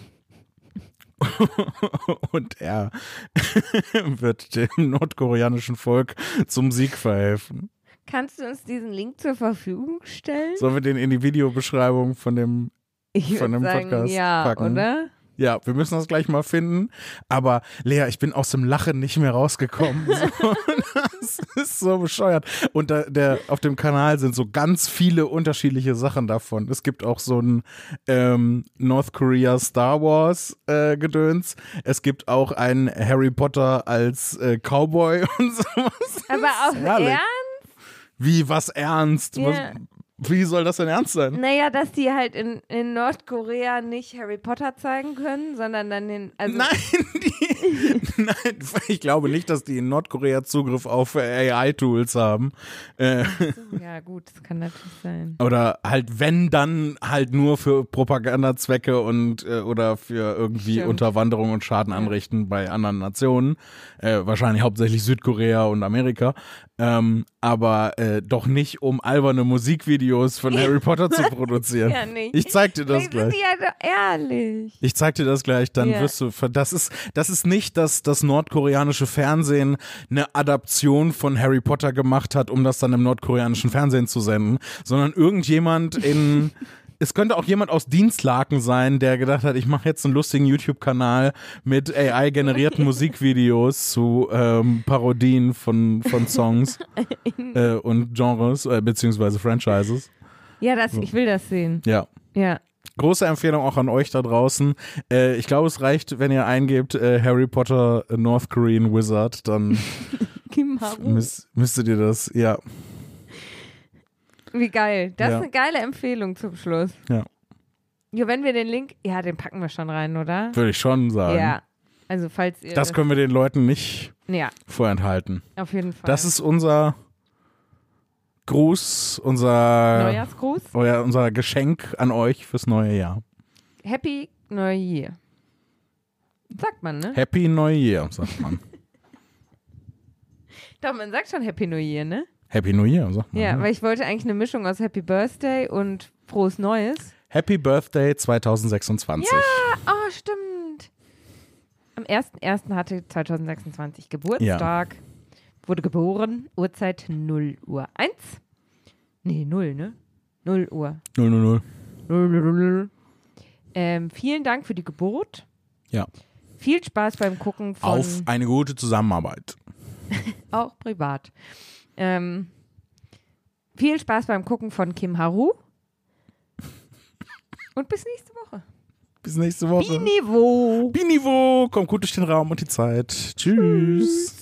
und er wird dem nordkoreanischen Volk zum Sieg verhelfen. Kannst du uns diesen Link zur Verfügung stellen? Sollen wir den in die Videobeschreibung von dem, Ich von dem würd sagen, Podcast ja, packen? oder? Ja, wir müssen das gleich mal finden. Aber Lea, ich bin aus dem Lachen nicht mehr rausgekommen. So, das ist so bescheuert. Und da, der, auf dem Kanal sind so ganz viele unterschiedliche Sachen davon. Es gibt auch so ein ähm, North Korea Star Wars äh, Gedöns. Es gibt auch einen Harry Potter als äh, Cowboy und sowas. Aber auch herrlich. ernst? Wie, was ernst? Ja. Was, wie soll das denn ernst sein? Naja, dass die halt in, in Nordkorea nicht Harry Potter zeigen können, sondern dann den. Also Nein, die, nein, ich glaube nicht, dass die in Nordkorea Zugriff auf A I-Tools haben. Äh, ja, gut, das kann natürlich sein. oder halt, wenn, dann halt nur für Propagandazwecke und äh, oder für irgendwie Stimmt. Unterwanderung und Schaden anrichten bei anderen Nationen. Äh, wahrscheinlich hauptsächlich Südkorea und Amerika. Ähm, aber äh, doch nicht, um alberne Musikvideos von Harry Potter zu produzieren. Ja, nicht. Ich zeig dir das Vielleicht gleich. sind die ja doch ehrlich. Ich zeig dir das gleich, dann Ja. wirst du, das ist, das ist nicht, dass das nordkoreanische Fernsehen eine Adaption von Harry Potter gemacht hat, um das dann im nordkoreanischen Fernsehen zu senden, sondern irgendjemand in, es könnte auch jemand aus Dienstlaken sein, der gedacht hat, ich mache jetzt einen lustigen YouTube-Kanal mit A I-generierten Musikvideos zu ähm, Parodien von, von Songs äh, und Genres, äh, beziehungsweise Franchises. Ja, das, ich will das sehen. Ja. Ja. Große Empfehlung auch an euch da draußen. Äh, ich glaube, es reicht, wenn ihr eingebt äh, Harry Potter äh, North Korean Wizard, dann Kim Haru. müsst, müsstet ihr das, ja. Wie geil. Das Ja. ist eine geile Empfehlung zum Schluss. Ja. Ja, wenn wir den Link, ja, den packen wir schon rein, oder? Würde ich schon sagen. Ja. Also falls ihr Das können wir den Leuten nicht ja, vorenthalten. auf jeden Fall. Das ist unser Gruß, unser, Neujahrsgruß. euer, unser Geschenk an euch fürs neue Jahr. Happy New Year. Sagt man, ne? Happy New Year, sagt man. Doch, man sagt schon Happy New Year, ne? Happy New Year, sagt man. Ja, ne? weil ich wollte eigentlich eine Mischung aus Happy Birthday und Frohes Neues. Happy Birthday zwanzig sechsundzwanzig. Ja, oh, stimmt. Am ersten ersten hatte zwanzig sechsundzwanzig Geburtstag. Wurde geboren, Uhrzeit null Uhr eins. Nee, null, ne? null Uhr. null null null. null null null. Ähm, vielen Dank für die Geburt. Ja. Viel Spaß beim Gucken von... Auf eine gute Zusammenarbeit. auch privat. Ähm, viel Spaß beim Gucken von Kim Haru. Und bis nächste Woche. Bis nächste Woche. Biniveau. Biniveau. Kommt gut durch den Raum und die Zeit. Tschüss.